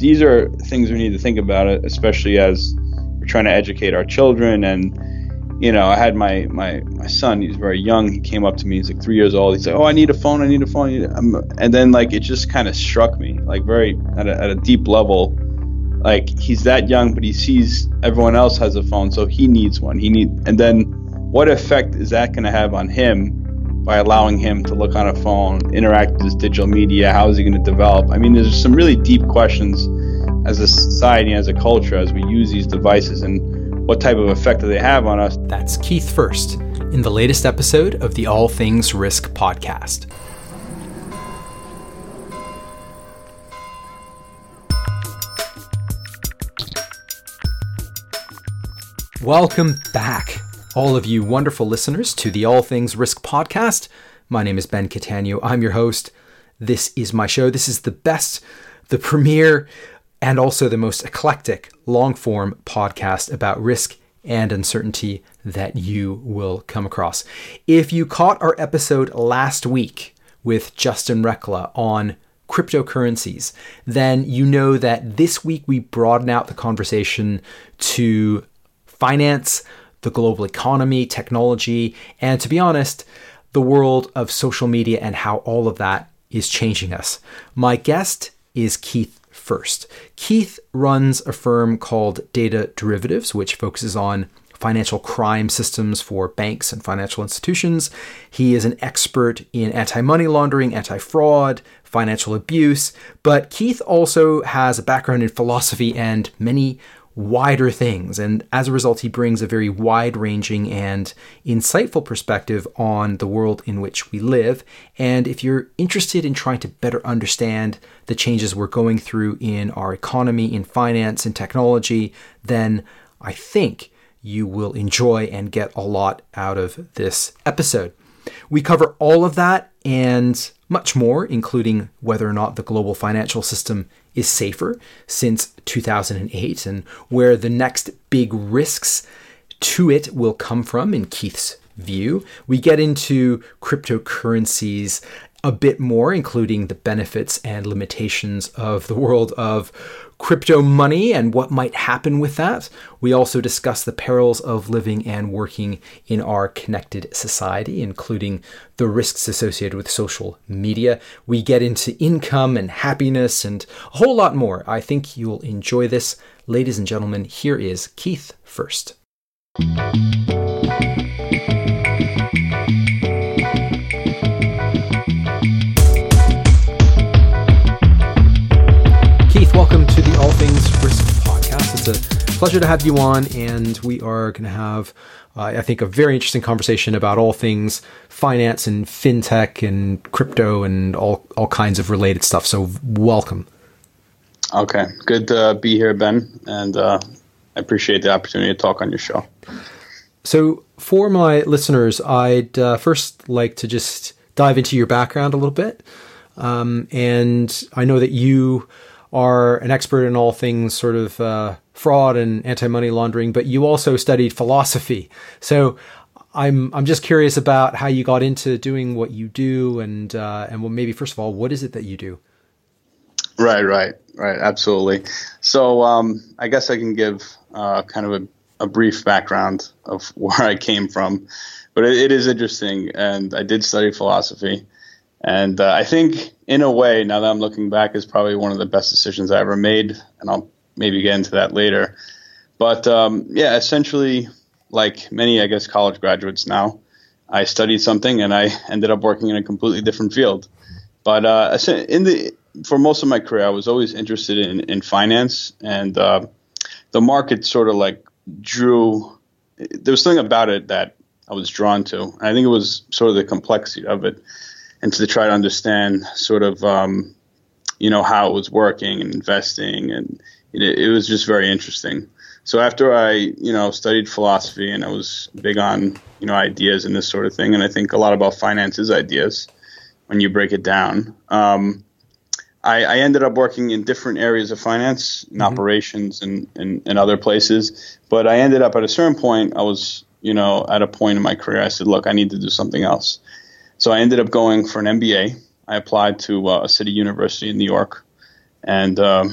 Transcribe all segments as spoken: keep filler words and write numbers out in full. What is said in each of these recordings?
these are things we need to think about, it, especially as we're trying to educate our children. And, you know, I had my, my, my son, he's very young. He came up to me, he's like three years old. He's like, oh, I need a phone. I need a phone. I need a... And then like, it just kind of struck me like very at a, at a deep level. Like he's that young, but he sees everyone else has a phone. So he needs one. He need, and then what effect is that going to have on him by allowing him to look on a phone, interact with this digital media? How is he going to develop? I mean, there's some really deep questions as a society, as a culture, as we use these devices, and what type of effect do they have on us? That's Keith Furst in the latest episode of the All Things Risk podcast. Welcome back, all of you wonderful listeners, to the All Things Risk podcast. My name is Ben Catania. I'm your host. This is my show. This is the best, the premier, and also the most eclectic long-form podcast about risk and uncertainty that you will come across. If you caught our episode last week with Justin Rekla on cryptocurrencies, then you know that this week we broaden out the conversation to finance, the global economy, technology, and to be honest, the world of social media and how all of that is changing us. My guest is Keith Furst. Keith runs a firm called Data Derivatives, which focuses on financial crime systems for banks and financial institutions. He is an expert in anti-money laundering, anti-fraud, financial abuse, but Keith also has a background in philosophy and many wider things. And as a result, he brings a very wide-ranging and insightful perspective on the world in which we live. And if you're interested in trying to better understand the changes we're going through in our economy, in finance, and technology, then I think you will enjoy and get a lot out of this episode. We cover all of that and much more, including whether or not the global financial system is safer since two thousand eight and where the next big risks to it will come from in Keith's view. We get into cryptocurrencies a bit more, including the benefits and limitations of the world of crypto money and what might happen with that. We also discuss the perils of living and working in our connected society, including the risks associated with social media. We get into income and happiness and a whole lot more. I think you'll enjoy this. Ladies and gentlemen, here is Keith Furst. Welcome to the All Things Risk podcast. It's a pleasure to have you on, and we are going to have, uh, I think, a very interesting conversation about all things finance and fintech and crypto and all, all kinds of related stuff. So welcome. Okay. Good to be here, Ben, and uh, I appreciate the opportunity to talk on your show. So for my listeners, I'd uh, first like to just dive into your background a little bit. Um, and I know that you are an expert in all things sort of uh, fraud and anti-money laundering, but you also studied philosophy. So I'm I'm just curious about how you got into doing what you do, and uh, and well, maybe first of all, what is it that you do? Right, right, right, absolutely. So um, I guess I can give uh, kind of a, a brief background of where I came from, but it, it is interesting, and I did study philosophy. And uh, I think, in a way, now that I'm looking back, is probably one of the best decisions I ever made, and I'll maybe get into that later. But um, yeah, essentially, like many, I guess, college graduates now, I studied something and I ended up working in a completely different field. But uh, in the for most of my career, I was always interested in, in finance, and uh, the market sort of like drew. There was something about it that I was drawn to, and I think it was sort of the complexity of it. And to try to understand sort of, um, you know, how it was working and investing. And it, it was just very interesting. So after I, you know, studied philosophy, and I was big on, you know, ideas and this sort of thing. And I think a lot about finance is ideas when you break it down. Um, I, I ended up working in different areas of finance and mm-hmm. operations and, and, and other places. But I ended up at a certain point, I was, you know, at a point in my career, I said, look, I need to do something else. So I ended up going for an M B A. I applied to uh, a city university in New York, and um,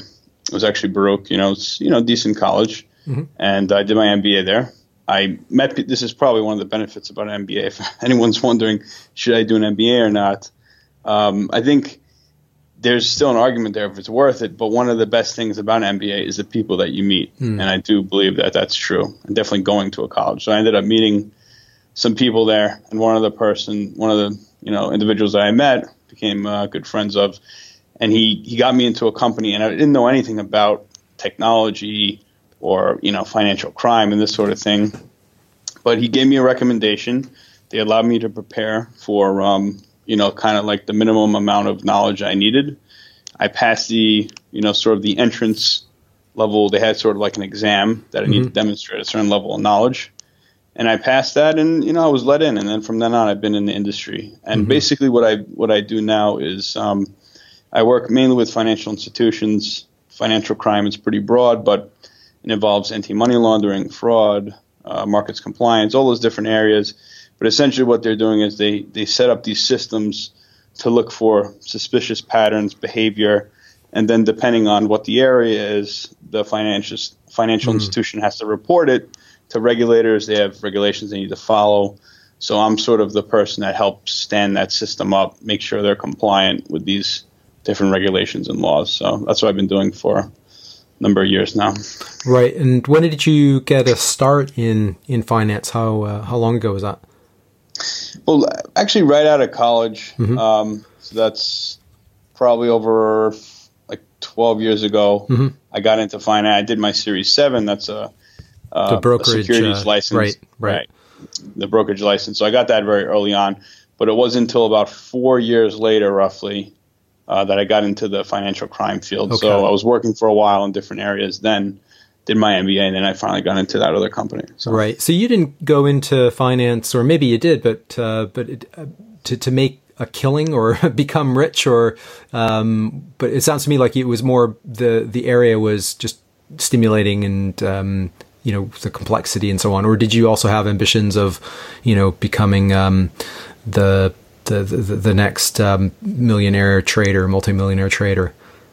it was actually Baruch. You know, it's you know decent college, mm-hmm. and I did my M B A there. I met. This is probably one of the benefits about an M B A. If anyone's wondering, should I do an M B A or not? Um, I think there's still an argument there if it's worth it. But one of the best things about an M B A is the people that you meet, mm. and I do believe that that's true. And definitely going to a college. So I ended up meeting some people there, and one of the person, one of the you know individuals that I met, became uh, good friends of, and he he got me into a company, and I didn't know anything about technology or you know financial crime and this sort of thing, but he gave me a recommendation. They allowed me to prepare for um, you know kind of like the minimum amount of knowledge I needed. I passed the you know sort of the entrance level. They had sort of like an exam that I mm-hmm. needed to demonstrate a certain level of knowledge. And I passed that, and you know, I was let in. And then from then on, I've been in the industry. And mm-hmm. basically, what I what I do now is um, I work mainly with financial institutions. Financial crime is pretty broad, but it involves anti-money laundering, fraud, uh, markets compliance, all those different areas. But essentially, what they're doing is they they set up these systems to look for suspicious patterns, behavior, and then depending on what the area is, the financial financial mm-hmm. institution has to report it to regulators. They have regulations they need to follow. So I'm sort of the person that helps stand that system up, make sure they're compliant with these different regulations and laws. So that's what I've been doing for a number of years now. Right. And when did you get a start in, in finance? How uh, how long ago was that? Well, actually right out of college. Mm-hmm. Um, so that's probably over like twelve years ago. Mm-hmm. I got into finance. I did my Series seven. That's a Uh, the brokerage securities uh, license, right, right, right? The brokerage license. So I got that very early on, but it wasn't until about four years later, roughly, uh, that I got into the financial crime field. Okay. So I was working for a while in different areas, then did my M B A, and then I finally got into that other company. So. Right. So you didn't go into finance, or maybe you did, but uh, but it, uh, to to make a killing or become rich, or um, but it sounds to me like it was more the the area was just stimulating and. Um, you know, the complexity and so on, or did you also have ambitions of, you know, becoming um, the, the the the next um, millionaire trader, multimillionaire trader?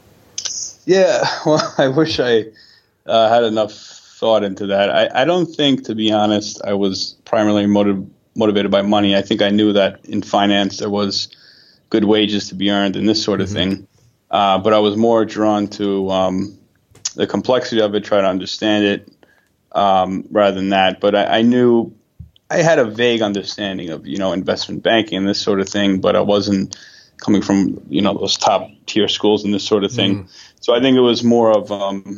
Yeah, well, I wish I uh, had enough thought into that. I, I don't think, to be honest, I was primarily motiv- motivated by money. I think I knew that in finance there was good wages to be earned and this sort of mm-hmm. thing, uh, but I was more drawn to um, the complexity of it, try to understand it. Um, rather than that, but I, I knew I had a vague understanding of, you know, investment banking and this sort of thing, but I wasn't coming from, you know, those top tier schools and this sort of thing. Mm. So I think it was more of um,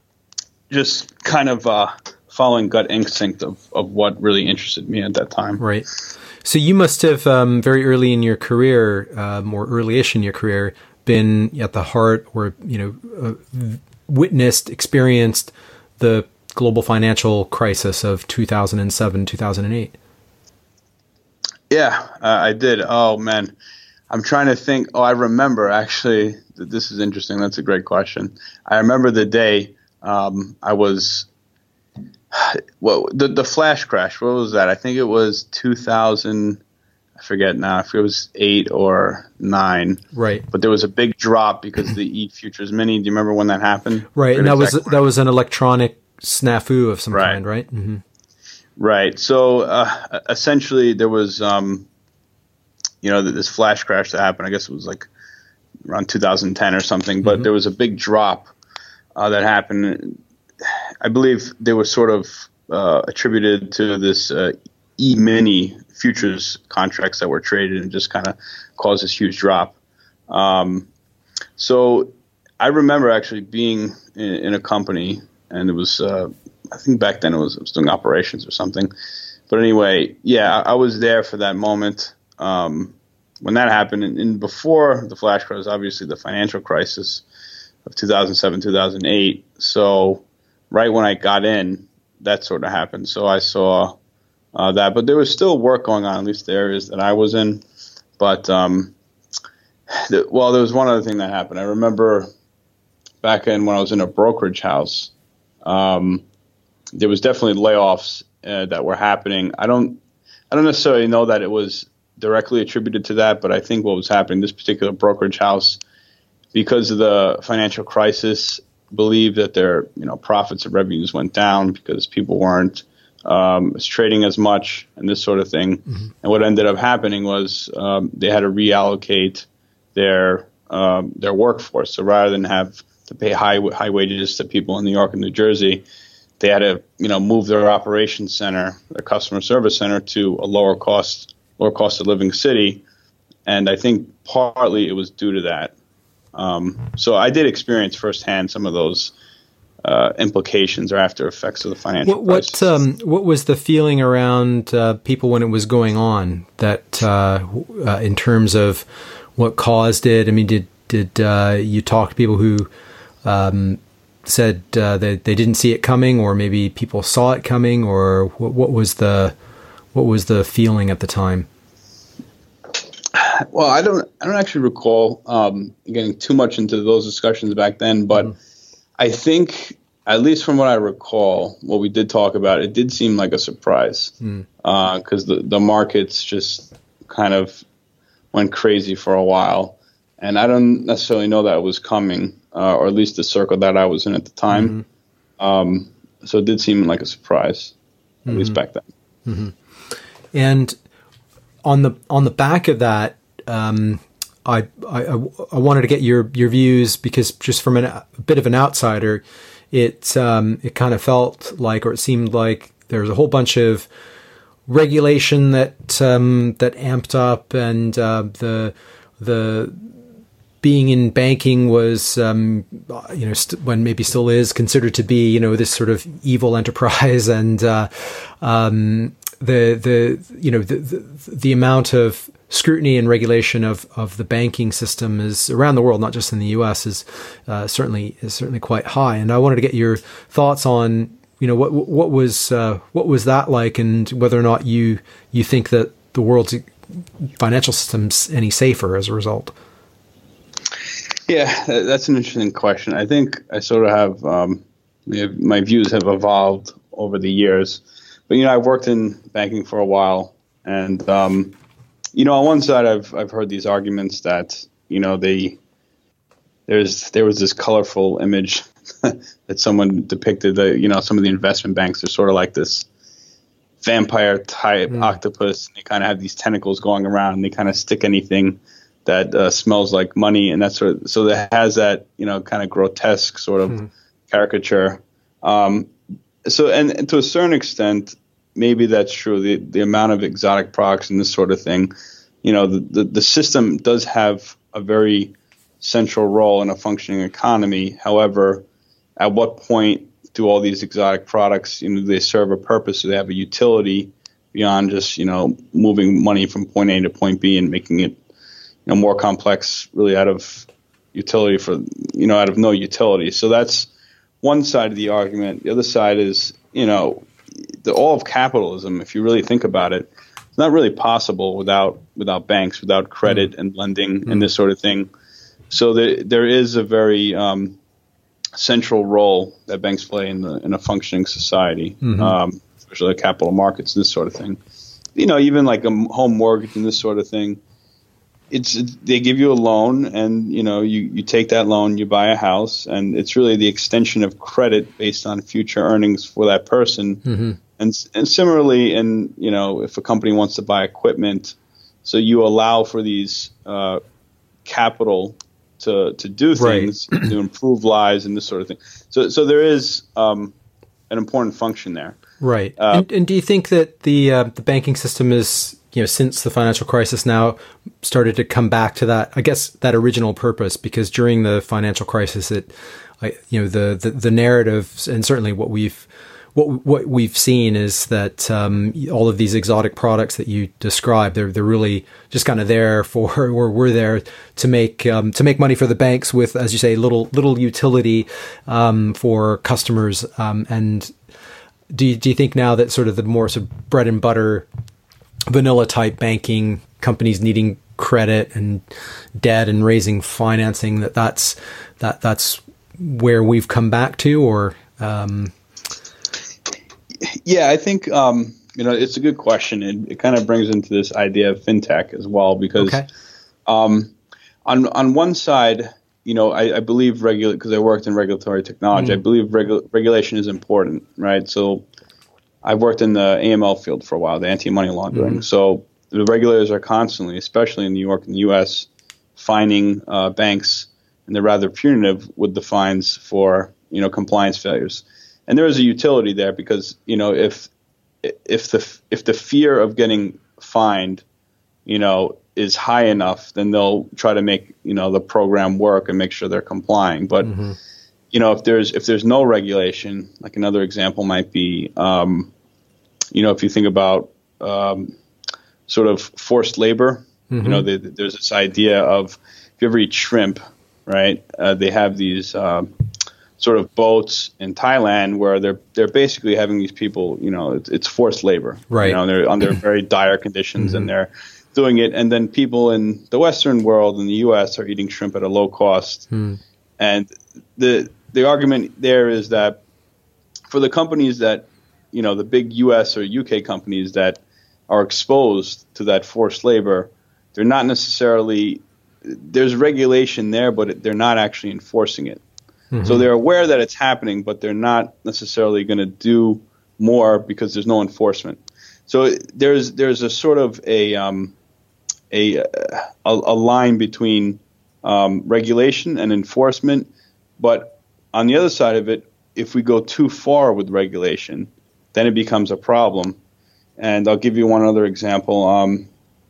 just kind of uh, following gut instinct of, of what really interested me at that time. Right. So you must have um, very early in your career, uh, more early-ish in your career, been at the heart or, you know, uh, witnessed, experienced the global financial crisis of two thousand seven, two thousand eight. Yeah, uh, I did. Oh, man. I'm trying to think. Oh, I remember, actually. This is interesting. That's a great question. I remember the day um, I was, well, the, the flash crash. What was that? I think it was two thousand, I forget now, if it was eight or nine. Right. But there was a big drop because of the E Futures Mini. Do you remember when that happened? Right. And that was, that was an electronic snafu of some right. kind, right? Mm-hmm. Right. So uh, essentially, there was, um, you know, this flash crash that happened. I guess it was like around two thousand ten or something. But mm-hmm. there was a big drop uh, that happened. I believe they were sort of uh, attributed to this uh, E-mini futures contracts that were traded and just kind of caused this huge drop. Um, so I remember actually being in, in a company. And it was, uh, I think back then it was, it was doing operations or something. But anyway, yeah, I, I was there for that moment um, when that happened. And, and before the flash crash, obviously the financial crisis of two thousand seven, two thousand eight. So right when I got in, that sort of happened. So I saw uh, that. But there was still work going on, at least the areas that I was in. But, um, the, well, there was one other thing that happened. I remember back in when I was in a brokerage house, Um, there was definitely layoffs uh, that were happening. I don't, I don't necessarily know that it was directly attributed to that, but I think what was happening, this particular brokerage house, because of the financial crisis, believe that their you know profits and revenues went down because people weren't um, trading as much and this sort of thing. Mm-hmm. And what ended up happening was um, they had to reallocate their um, their workforce. So rather than have to pay high high wages to people in New York and New Jersey, they had to you know move their operations center, their customer service center, to a lower cost lower cost of living city. And I think partly it was due to that. Um, so I did experience firsthand some of those uh, implications or after effects of the financial what, crisis. What, um, what was the feeling around uh, people when it was going on? That uh, uh, in terms of what caused it? I mean, did did uh, you talk to people who um, said uh, that they didn't see it coming, or maybe people saw it coming, or what, what was the what was the feeling at the time? Well, I don't. I don't actually recall um, getting too much into those discussions back then, but mm-hmm. I think, at least from what I recall, what we did talk about, it did seem like a surprise because mm. uh, the the markets just kind of went crazy for a while, and I don't necessarily know that it was coming, uh, or at least the circle that I was in at the time. Mm-hmm. Um, so it did seem like a surprise, at mm-hmm. least back then. Mm-hmm. And on the on the back of that. Um, I, I I wanted to get your, your views because just from an, a bit of an outsider, it um, it kind of felt like, or it seemed like there was a whole bunch of regulation that um, that amped up, and uh, the the being in banking was um, you know st- when maybe still is considered to be you know this sort of evil enterprise, and uh, um, the the you know the, the the amount of scrutiny and regulation of, of the banking system is around the world, not just in the U S, is uh, certainly is certainly quite high. And I wanted to get your thoughts on, you know, what what was uh, what was that like, and whether or not you you think that the world's financial system's any safer as a result. Yeah, that's an interesting question. I think I sort of have um, my views have evolved over the years, but you know, I've worked in banking for a while, and um, you know, on one side, I've I've heard these arguments that you know they there's there was this colorful image that someone depicted that you know some of the investment banks are sort of like this vampire type mm. octopus. And they kind of have these tentacles going around, and they kind of stick anything that uh, smells like money, and that sort of so that has that you know kind of grotesque sort of mm. caricature. Um, so and, and to a certain extent. Maybe that's true. The the amount of exotic products and this sort of thing, you know, the, the, the system does have a very central role in a functioning economy. However, at what point do all these exotic products, you know, do they serve a purpose? Do they have a utility beyond just, you know, moving money from point A to point B and making it, you know, more complex, really out of utility for, you know, out of no utility. So that's one side of the argument. The other side is, you know, the all of capitalism, if you really think about it, it's not really possible without without banks, without credit mm. and lending mm. and this sort of thing. So there there is a very um, central role that banks play in the in a functioning society, mm-hmm. um, especially the capital markets and this sort of thing. You know, even like a home mortgage and this sort of thing. It's they give you a loan, and you know you, you take that loan, you buy a house, and it's really the extension of credit based on future earnings for that person. Mm-hmm. And and similarly, in you know if a company wants to buy equipment, so you allow for these uh, capital to to do things right. to improve lives and this sort of thing. So so there is um, an important function there. Right. Uh, and, and do you think that the uh, the banking system is, you know, since the financial crisis now started to come back to that, I guess, that original purpose? Because during the financial crisis, it, I, you know, the, the, the narratives, and certainly what we've, what, what we've seen is that um, all of these exotic products that you described, they're, they're really just kind of there for, or we're there to make, um, to make money for the banks with, as you say, little, little utility um, for customers. Um, and do you, do you think now that sort of the more sort of bread and butter vanilla type banking companies needing credit and debt and raising financing, that that's that that's where we've come back to? Or um yeah I think um you know it's a good question. It, it kind of brings into this idea of fintech as well, because okay. um on on one side you know, I, I believe regular because I worked in regulatory technology. Mm. I believe regu- regulation is important, right? So I've worked in the A M L field for a while, the anti-money laundering. Mm. So the regulators are constantly, especially in New York and the U S, fining uh, banks, and they're rather punitive with the fines for, you know, compliance failures. And there is a utility there because, you know, if if the if the fear of getting fined, you know, is high enough, then they'll try to make, you know, the program work and make sure they're complying. But, mm-hmm. you know, if there's if there's no regulation, like another example might be, um, you know, if you think about um, sort of forced labor, mm-hmm. you know, they, there's this idea of if you ever eat shrimp, right? Uh, they have these uh, sort of boats in Thailand where they're they're basically having these people, you know, it's, it's forced labor, right? You know, they're under very dire conditions, mm-hmm. and they're doing it. And then people in the Western world, in the U S, are eating shrimp at a low cost. Mm. And the the argument there is that for the companies that, you know, the big U S or U K companies that are exposed to that forced labor, they're not necessarily, there's regulation there, but they're not actually enforcing it. Mm-hmm. So they're aware that it's happening, but they're not necessarily going to do more because there's no enforcement. So there's there's a sort of a um, a, a a line between um, regulation and enforcement, but on the other side of it, if we go too far with regulation, then it becomes a problem. And I'll give you one other example, um,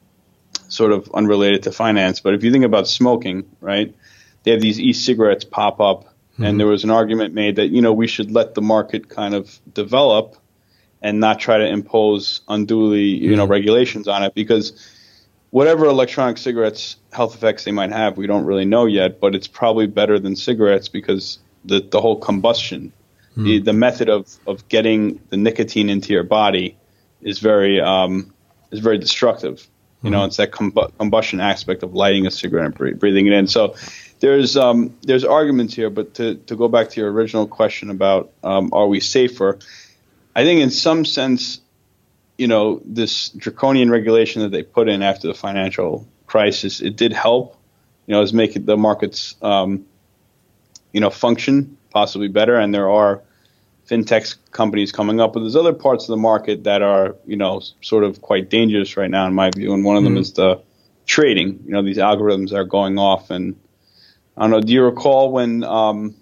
sort of unrelated to finance, but if you think about smoking, right? They have these e-cigarettes pop up. Mm-hmm. And there was an argument made that, you know, we should let the market kind of develop and not try to impose unduly, you mm-hmm. know, regulations on it, because whatever electronic cigarettes health effects they might have, we don't really know yet, but it's probably better than cigarettes because the, the whole combustion, mm-hmm. the, the method of, of getting the nicotine into your body is very um, is very destructive. You mm-hmm. know, it's that com- combustion aspect of lighting a cigarette and bre- breathing it in. So There's um, there's arguments here, but to, to go back to your original question about um, are we safer, I think in some sense, you know, this draconian regulation that they put in after the financial crisis, it did help, you know, is make the markets, um, you know, function possibly better. And there are fintech companies coming up, but there's other parts of the market that are, you know, sort of quite dangerous right now, in my view. And one of them mm-hmm. is the trading. You know, these algorithms are going off, and I don't know. Do you recall when um,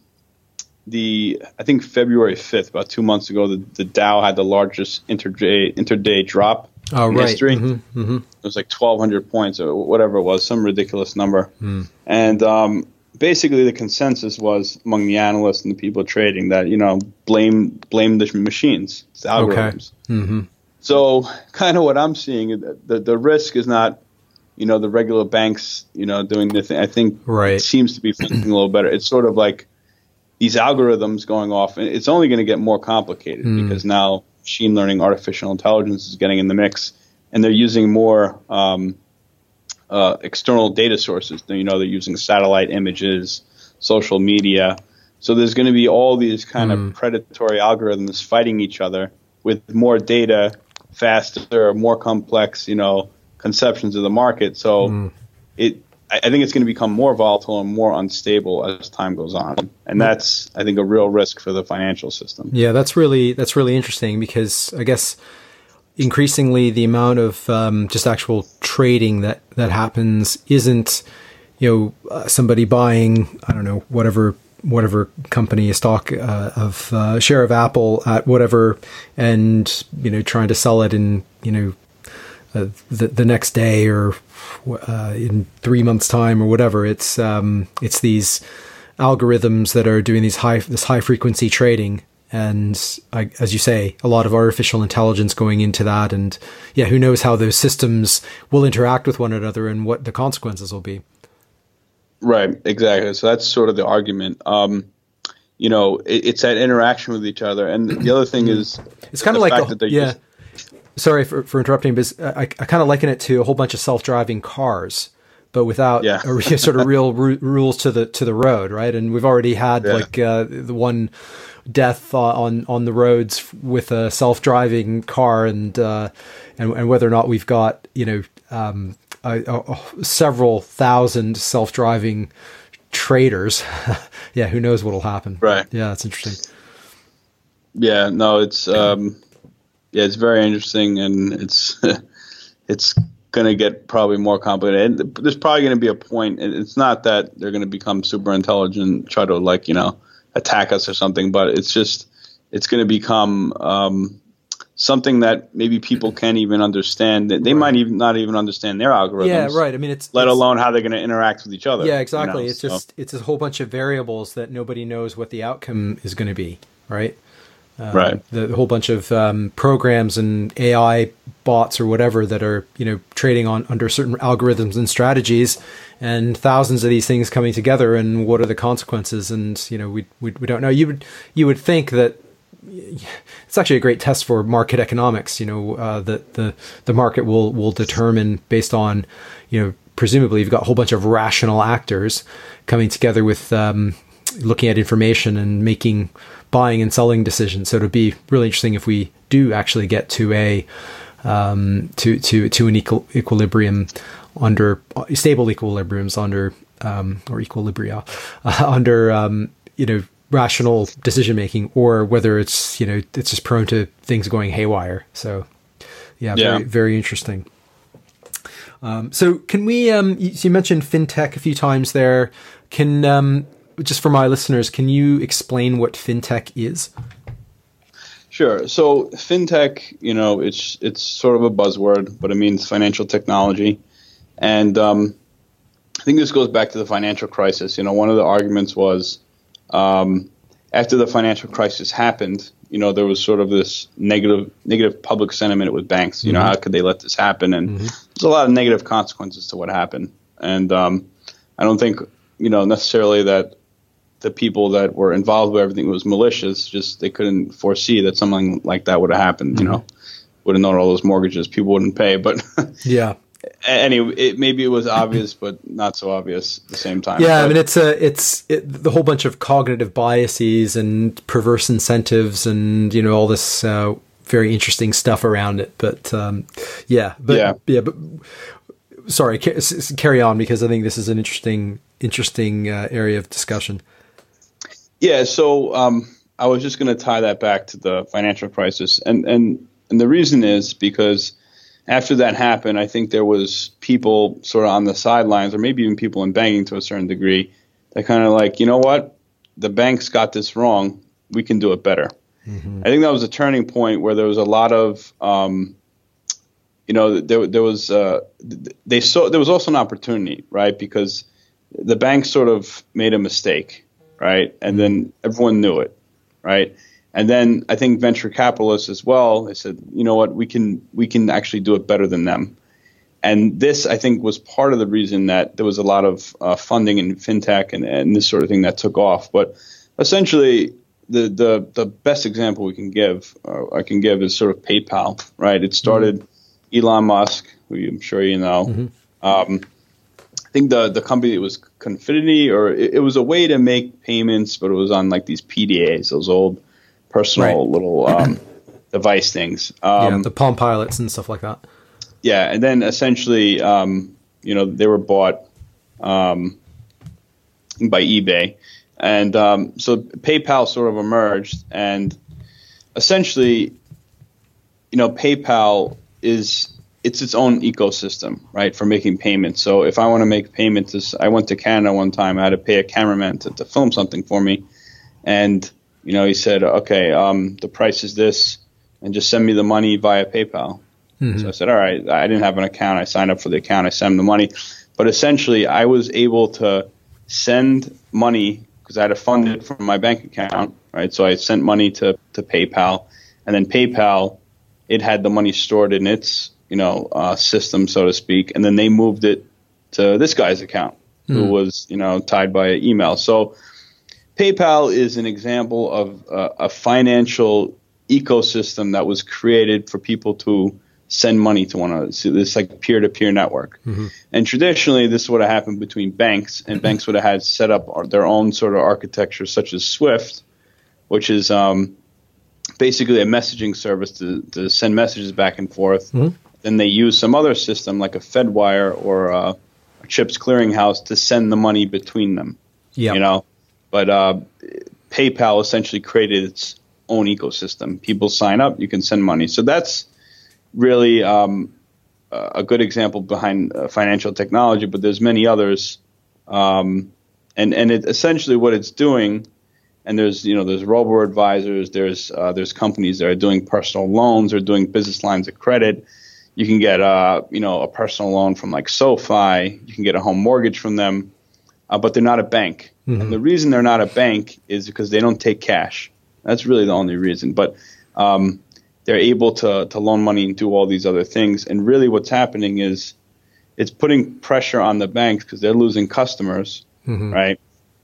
the I think February fifth, about two months ago, the, the Dow had the largest interday interday drop oh, in right. history? Mm-hmm, mm-hmm. It was like twelve hundred points or whatever it was, some ridiculous number. Mm. And um, basically, the consensus was among the analysts and the people trading that, you know, blame blame the machines, the algorithms. Okay. Mm-hmm. So, kind of what I'm seeing, the the risk is not, you know, the regular banks, you know, doing the thing. I think right. it seems to be functioning a little better. It's sort of like these algorithms going off, and it's only going to get more complicated mm. because now machine learning, artificial intelligence is getting in the mix, and they're using more um, uh, external data sources. You know, they're using satellite images, social media. So there's going to be all these kind mm. of predatory algorithms fighting each other with more data, faster, more complex, you know, conceptions of the market. So mm. it, I think it's going to become more volatile and more unstable as time goes on. And that's, I think, a real risk for the financial system. Yeah, that's really, that's really interesting, because I guess increasingly the amount of um, just actual trading that, that happens isn't, you know, uh, somebody buying, I don't know, whatever, whatever company, a stock uh, of uh, share of Apple at whatever, and, you know, trying to sell it in, you know, Uh, the the next day or uh, in three months' time or whatever. It's um, it's these algorithms that are doing these high this high frequency trading, and I, as you say, a lot of artificial intelligence going into that, and yeah, who knows how those systems will interact with one another and what the consequences will be. Right, exactly. So that's sort of the argument. Um, you know, it, it's that interaction with each other, and the other thing is it's kind of like a, yeah. Just, Sorry for, for interrupting, but I, I kind of liken it to a whole bunch of self-driving cars, but without yeah. a, sort of real ru- rules to the to the road, right? And we've already had yeah. like uh, the one death on on the roads with a self-driving car, and uh, and, and whether or not we've got, you know, um, a, a, several thousand self-driving traders, yeah, who knows what'll happen. Right. Yeah, that's interesting. Yeah, no, it's um, yeah, it's very interesting, and it's it's going to get probably more complicated. And there's probably going to be a point. And it's not that they're going to become super intelligent, try to like you know attack us or something, but it's just it's going to become um, something that maybe people can't even understand. They right. might even not even understand their algorithms. Yeah, right. I mean, it's let it's, alone how they're going to interact with each other. Yeah, exactly. You know? It's so. just it's a whole bunch of variables that nobody knows what the outcome is going to be. Right. Um, right. The, the whole bunch of um, programs and A I bots or whatever that are, you know, trading on under certain algorithms and strategies, and thousands of these things coming together. And what are the consequences? And you know, we we, we don't know. You would you would think that it's actually a great test for market economics. You know, uh, that the the market will will determine based on, you know, presumably you've got a whole bunch of rational actors coming together with um, looking at information and making buying and selling decisions. So it'll be really interesting if we do actually get to a um, to to to an equal, equilibrium under uh, stable equilibriums under um, or equilibria uh, under um, you know rational decision making, or whether it's you know it's just prone to things going haywire. So yeah, yeah. very very interesting. Um, so can we? Um, you, you mentioned fintech a few times there. Can um, just for my listeners, can you explain what fintech is? Sure. So fintech, you know, it's it's sort of a buzzword, but it means financial technology. And um, I think this goes back to the financial crisis. You know, one of the arguments was um, after the financial crisis happened, you know, there was sort of this negative negative public sentiment with banks. You mm-hmm. know, how could they let this happen? And mm-hmm. there's a lot of negative consequences to what happened. And um, I don't think, you know, necessarily that the people that were involved with everything was malicious. Just they couldn't foresee that something like that would have happened. Mm-hmm. You know, would have known all those mortgages people wouldn't pay. But yeah, anyway, it, maybe it was obvious, but not so obvious at the same time. Yeah, but, I mean, it's a it's it, the whole bunch of cognitive biases and perverse incentives, and you know all this uh, very interesting stuff around it. But um, yeah, but yeah, yeah, but sorry, ca- carry on, because I think this is an interesting interesting uh, area of discussion. Yeah, so um, I was just going to tie that back to the financial crisis, and and and the reason is because after that happened, I think there was people sort of on the sidelines, or maybe even people in banking to a certain degree, that kind of like, you know what, the banks got this wrong, we can do it better. Mm-hmm. I think that was a turning point where there was a lot of, um, you know, there there was uh, they saw there was also an opportunity, right, because the banks sort of made a mistake. Right. And then everyone knew it. Right. And then I think venture capitalists as well, they said, you know what, we can we can actually do it better than them. And this, I think, was part of the reason that there was a lot of uh, funding in fintech and, and this sort of thing that took off. But essentially, the the, the best example we can give, uh, I can give is sort of PayPal. Right. It started mm-hmm. Elon Musk, who I'm sure you know. Mm-hmm. Um, I think the, the company was Confinity, or it, it was a way to make payments, but it was on like these P D As, those old personal right. little um, device things. Um, yeah, the Palm Pilots and stuff like that. Yeah, and then essentially, um, you know, they were bought um, by eBay. And um, so PayPal sort of emerged, and essentially, you know, PayPal is... it's its own ecosystem, right, for making payments. So if I want to make payments, I went to Canada one time. I had to pay a cameraman to, to film something for me. And, you know, he said, okay, um, the price is this, and just send me the money via PayPal. Mm-hmm. So I said, all right, I didn't have an account. I signed up for the account. I sent him the money. But essentially, I was able to send money because I had to fund it from my bank account, right? So I sent money to, to PayPal. And then PayPal, it had the money stored in its you know, uh, system, so to speak. And then they moved it to this guy's account mm. who was, you know, tied by email. So PayPal is an example of uh, a financial ecosystem that was created for people to send money to one another. So this like peer-to-peer network. Mm-hmm. And traditionally, this would have happened between banks, and banks would have had set up their own sort of architecture, such as SWIFT, which is um, basically a messaging service to, to send messages back and forth. Mm-hmm. Then they use some other system like a FedWire or a, a CHIPS clearinghouse to send the money between them. Yeah. You know, but uh, PayPal essentially created its own ecosystem. People sign up, you can send money. So that's really um, a good example behind uh, financial technology, but there's many others. Um, and and it, essentially what it's doing, and there's you know there's robo advisors, there's uh, there's companies that are doing personal loans or doing business lines of credit. You can get uh, you know a personal loan from like SoFi. You can get a home mortgage from them, uh, but they're not a bank. Mm-hmm. And the reason they're not a bank is because they don't take cash. That's really the only reason. But um, they're able to to loan money and do all these other things. And really, what's happening is it's putting pressure on the banks because they're losing customers, mm-hmm. right?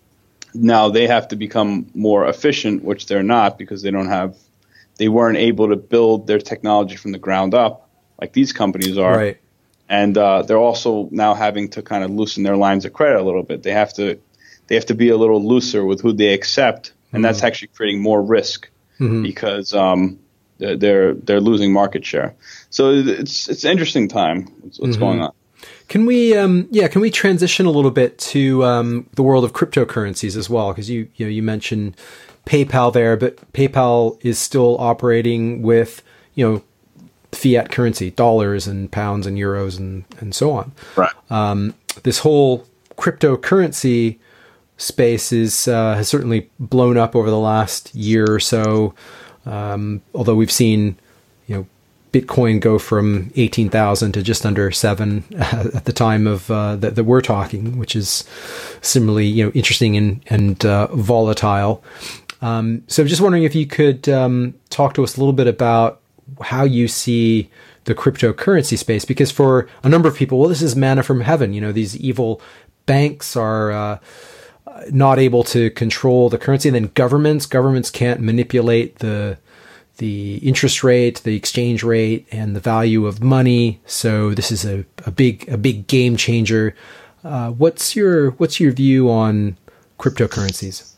Now they have to become more efficient, which they're not because they don't have, they weren't able to build their technology from the ground up like these companies are. Right. And uh, they're also now having to kind of loosen their lines of credit a little bit. They have to, they have to be a little looser with who they accept, and mm-hmm. that's actually creating more risk mm-hmm. because um, they're, they're they're losing market share. So it's it's an interesting time. What's, what's mm-hmm. going on? Can we, um, yeah, can we transition a little bit to um, the world of cryptocurrencies as well? Because you, you know, you mentioned PayPal there, but PayPal is still operating with, you know, fiat currency, dollars and pounds and euros and, and so on. Right. Um, this whole cryptocurrency space is uh, has certainly blown up over the last year or so. Um, although we've seen, you know, Bitcoin go from eighteen thousand to just under seven at the time of uh, that, that we're talking, which is similarly, you know, interesting and, and uh, volatile. Um, so I'm just wondering if you could um, talk to us a little bit about how you see the cryptocurrency space, because for a number of people, well, this is manna from heaven. You know, these evil banks are uh, not able to control the currency, and then governments, governments can't manipulate the the interest rate, the exchange rate, and the value of money. So this is a, a big a big game changer. Uh, what's your what's your view on cryptocurrencies?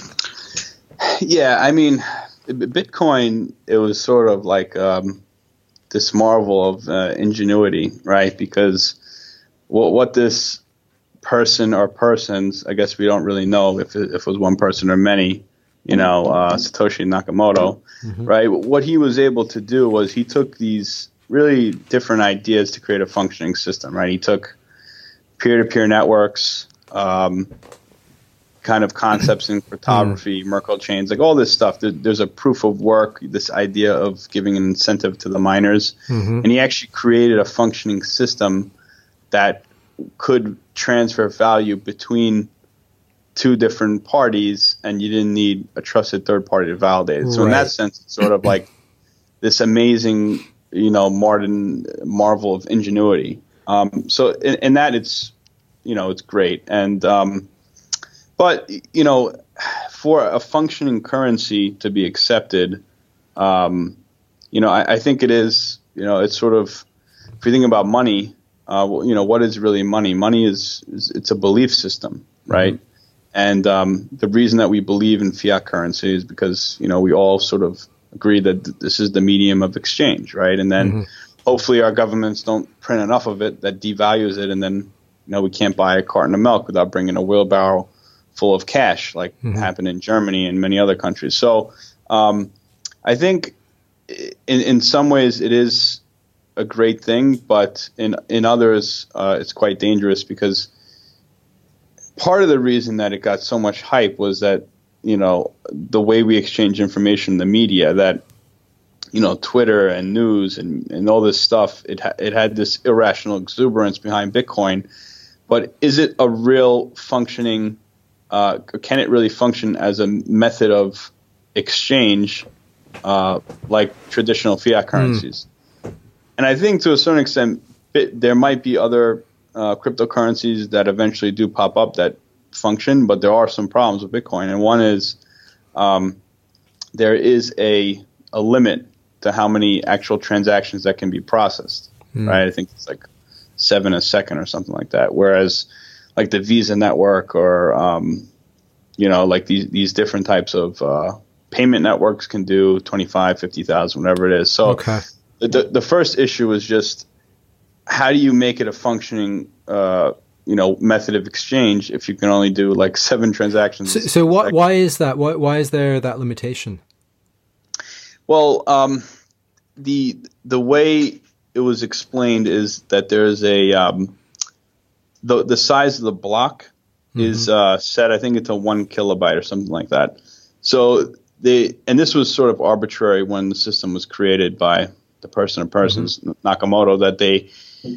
Yeah, I mean, Bitcoin, it was sort of like um, this marvel of uh, ingenuity, right? Because what, what this person or persons, I guess we don't really know if it, if it was one person or many, you know, uh, Satoshi Nakamoto, mm-hmm. right? What he was able to do was he took these really different ideas to create a functioning system, right? He took peer-to-peer networks, um, kind of concepts in cryptography, mm-hmm. Merkle chains, like all this stuff. There, there's a proof of work, this idea of giving an incentive to the miners. Mm-hmm. And he actually created a functioning system that could transfer value between two different parties, and you didn't need a trusted third party to validate it. So right. in that sense, it's sort of like this amazing, you know, modern marvel of ingenuity. Um, so in, in that, it's, you know, it's great. And, um, but, you know, for a functioning currency to be accepted, um, you know, I, I think it is, you know, it's sort of, if you think about money, uh, you know, what is really money? Money is, is it's a belief system, right? Mm-hmm. And um, the reason that we believe in fiat currency is because, you know, we all sort of agree that th- this is the medium of exchange, right? And then mm-hmm. hopefully our governments don't print enough of it that devalues it, and then, you know, we can't buy a carton of milk without bringing a wheelbarrow full of cash, like mm-hmm. happened in Germany and many other countries. So um, I think in, in some ways it is a great thing, but in, in others uh, it's quite dangerous, because part of the reason that it got so much hype was that, you know, the way we exchange information in the media, that, you know, Twitter and news and, and all this stuff, it, ha- it had this irrational exuberance behind Bitcoin. But is it a real functioning, uh, can it really function as a method of exchange uh, like traditional fiat currencies? Mm. And I think to a certain extent, bit, there might be other Uh, cryptocurrencies that eventually do pop up that function, but there are some problems with Bitcoin. And one is um, there is a a limit to how many actual transactions that can be processed, mm. right? I think it's like seven a second or something like that. Whereas like the Visa network or, um, you know, like these, these different types of uh, payment networks can do twenty-five, fifty thousand, whatever it is. So okay. the, the first issue is just, how do you make it a functioning uh, you know, method of exchange if you can only do like seven transactions. So, so what, why is that? Why, why is there that limitation? Well, um, the the way it was explained is that there's a um, the the size of the block mm-hmm. is uh, set, I think, it's a one kilobyte or something like that. So they and this was sort of arbitrary when the system was created by the person of persons, mm-hmm. Nakamoto, that they.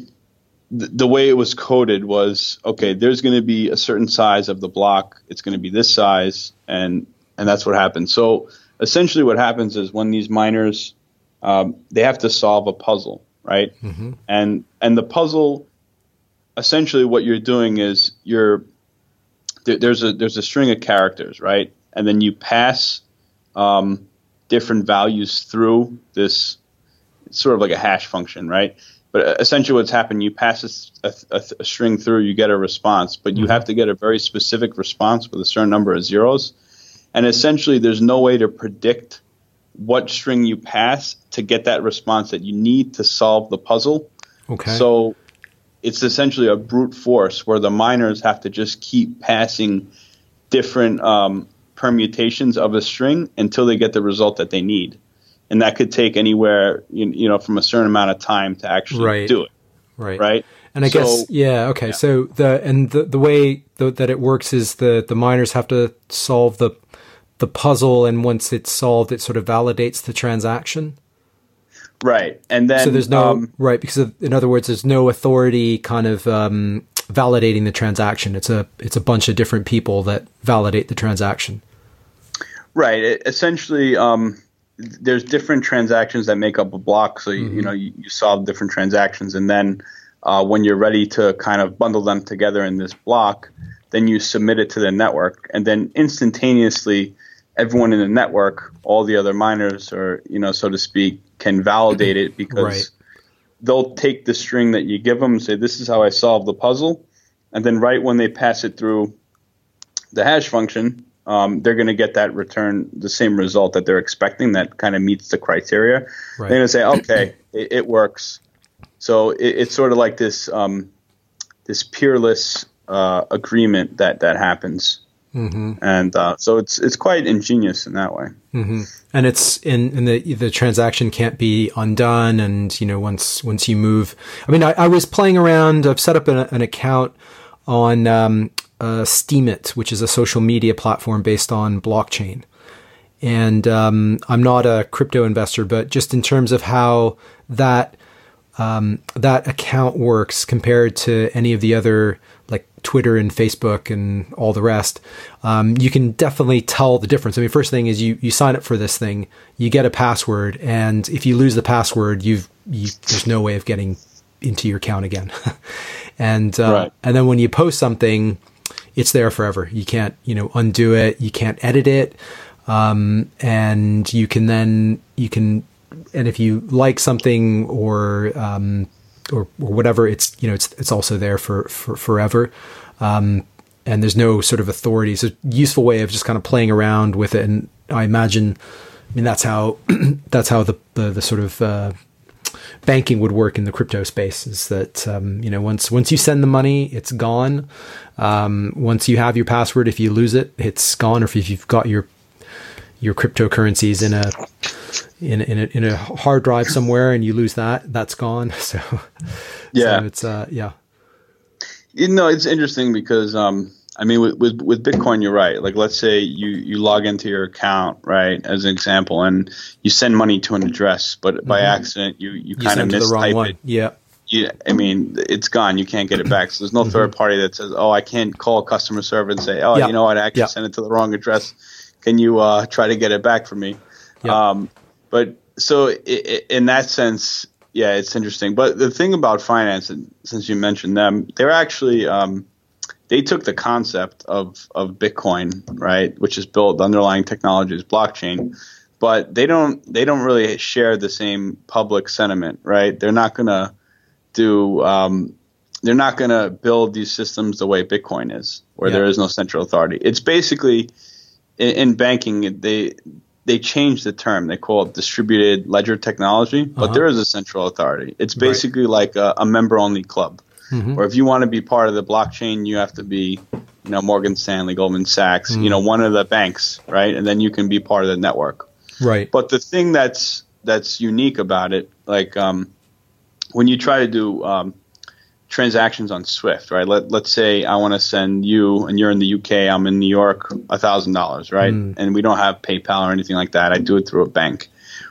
The way it was coded was, okay, there's going to be a certain size of the block. It's going to be this size, and and that's what happens. So essentially what happens is when these miners, um, they have to solve a puzzle, right? Mm-hmm. And and the puzzle, essentially what you're doing is you're there, there's a there's a string of characters, right? And then you pass um, different values through this, it's sort of like a hash function, right? But essentially what's happened, you pass a, a, a string through, you get a response, but you mm-hmm. have to get a very specific response with a certain number of zeros. And essentially there's no way to predict what string you pass to get that response that you need to solve the puzzle. Okay. So it's essentially a brute force where the miners have to just keep passing different um, permutations of a string until they get the result that they need. And that could take anywhere, you, you know, from a certain amount of time to actually right. do it. Right. Right. And I so, guess, yeah, okay. Yeah. So the and the the way the, that it works is the the miners have to solve the the puzzle, and once it's solved, it sort of validates the transaction. Right. And then so there's no um, right because of, in other words, there's no authority kind of um, validating the transaction. It's a it's a bunch of different people that validate the transaction. Right. It, essentially. Um, There's different transactions that make up a block. So, you, mm-hmm. you know, you, you solve different transactions. And then uh, when you're ready to kind of bundle them together in this block, then you submit it to the network. And then instantaneously, everyone in the network, all the other miners, or, you know, so to speak, can validate it because right. they'll take the string that you give them and say, this is how I solve the puzzle. And then right when they pass it through the hash function, Um, they're going to get that return, the same result that they're expecting that kind of meets the criteria. Right. They're going to say, okay, it, it works. So it, it's sort of like this um, this peerless uh, agreement that, that happens. Mm-hmm. And uh, so it's it's quite ingenious in that way. Mm-hmm. And it's in, in the the transaction can't be undone. And you know once once you move, I mean, I, I was playing around. I've set up an, an account on. Um, Uh, Steemit, which is a social media platform based on blockchain. And um, I'm not a crypto investor, but just in terms of how that um, that account works compared to any of the other, like Twitter and Facebook and all the rest, um, you can definitely tell the difference. I mean, first thing is you you sign up for this thing, you get a password, and if you lose the password, you've you, there's no way of getting into your account again. and uh, right. and then when you post something, it's there forever. You can't, you know, undo it. You can't edit it. Um, and you can then, you can, and if you like something or, um, or, or whatever, it's, you know, it's, it's also there for, for forever. Um, and there's no sort of authority. It's a useful way of just kind of playing around with it. And I imagine, I mean, that's how, that's how the, the, the sort of, uh, banking would work in the crypto space is that, um, you know, once, once you send the money, it's gone. Um, once you have your password, if you lose it, it's gone. Or if you've got your, your cryptocurrencies in a, in, in a, in a hard drive somewhere and you lose that, that's gone. So, yeah, so it's, uh, yeah. You know, it's interesting because, um, I mean, with, with, with Bitcoin, you're right. Like, let's say you, you log into your account, right, as an example, and you send money to an address, but mm-hmm. by accident, you, you, you kind of mistype it. Yeah. Yeah. I mean, it's gone. You can't get it back. So there's no mm-hmm. third party that says, oh, I can't call customer service and say, oh, yeah. you know what, I actually yeah. sent it to the wrong address. Can you uh, try to get it back for me? Yeah. Um, but so it, it, in that sense, yeah, it's interesting. But the thing about finance, and since you mentioned them, they're actually um, – they took the concept of, of Bitcoin, right, which is built, the underlying technology is blockchain, but they don't they don't really share the same public sentiment, right? They're not gonna do um, they're not gonna build these systems the way Bitcoin is, where yeah. there is no central authority. It's basically in, in banking they they changed the term. They call it distributed ledger technology, but uh-huh. there is a central authority. It's basically right. like a, a member only club. Mm-hmm. Or if you want to be part of the blockchain, you have to be, you know, Morgan Stanley, Goldman Sachs, mm-hmm. you know, one of the banks, right? And then you can be part of the network. Right. But the thing that's that's unique about it, like um, when you try to do um, transactions on Swift, right? Let, let's say I want to send you, and you're in the U K, I'm in New York, one thousand dollars, right? Mm. And we don't have PayPal or anything like that. I do it through a bank.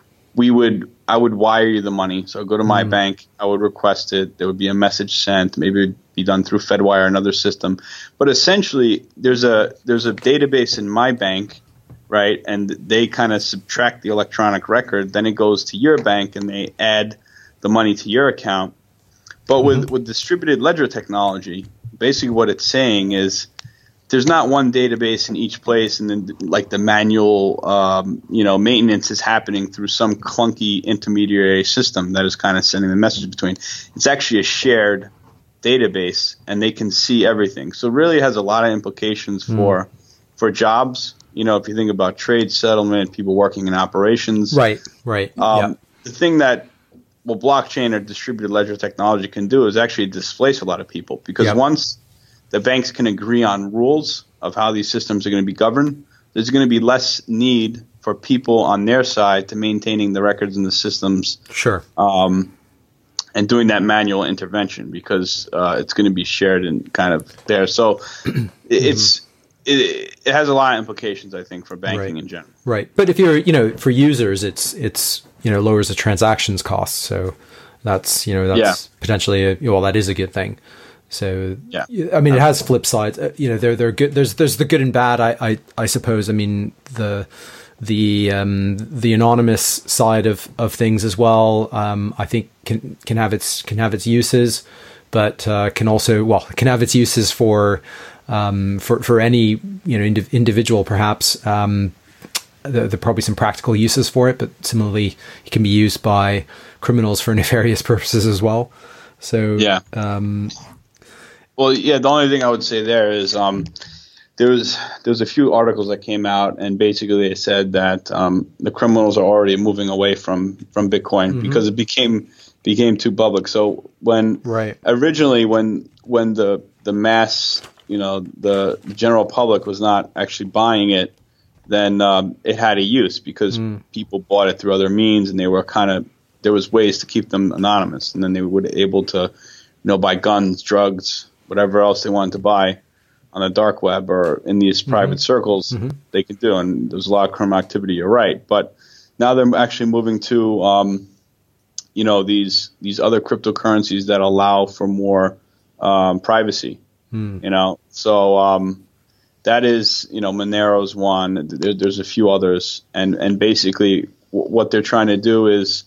We would, I would wire you the money. So go to my mm. bank, I would request it. There would be a message sent. Maybe it'd be done through Fedwire, another system. But essentially, there's a there's a database in my bank, right? And they kind of subtract the electronic record. Then it goes to your bank, and they add the money to your account. But mm-hmm. with, with distributed ledger technology, basically what it's saying is there's not one database in each place, and then like the manual, um, you know, maintenance is happening through some clunky intermediary system that is kind of sending the message between. It's actually a shared database, and they can see everything. So it really has a lot of implications mm. for for jobs. You know, if you think about trade settlement, people working in operations. Right, right. Um, yeah. The thing that well, blockchain or distributed ledger technology can do is actually displace a lot of people, because yep. once the banks can agree on rules of how these systems are going to be governed, there's going to be less need for people on their side to maintaining the records and the systems. Sure. Um, and doing that manual intervention, because uh, it's going to be shared and kind of there. So mm-hmm. it's it, it has a lot of implications, I think, for banking right. in general. Right. But if you're, you know, for users, it's it's you know lowers the transactions costs. So that's you know that's yeah. potentially a, well that is a good thing. So yeah. I mean, it has flip sides. Uh, you know, they're they're good. There's there's the good and bad. I I, I suppose. I mean the the um, the anonymous side of, of things as well. Um, I think can can have its can have its uses, but uh, can also well can have its uses for um, for for any you know indiv- individual perhaps. Um, there, there are probably some practical uses for it, but similarly, it can be used by criminals for nefarious purposes as well. So yeah. Um, Well, yeah, the only thing I would say there is um, there was there was a few articles that came out, and basically they said that um, the criminals are already moving away from, from Bitcoin mm-hmm. because it became became too public. So when right. originally when when the the mass you know the, the general public was not actually buying it, then um, it had a use because mm. people bought it through other means, and they were kind of there was ways to keep them anonymous, and then they were able to you know buy guns, drugs, whatever else they wanted to buy on the dark web or in these private mm-hmm. circles, mm-hmm. they could do. And there's a lot of criminal activity, you're right. But now they're actually moving to, um, you know, these these other cryptocurrencies that allow for more um, privacy, mm. you know. So um, that is, you know, Monero's one. There, there's a few others. And, and basically w- what they're trying to do is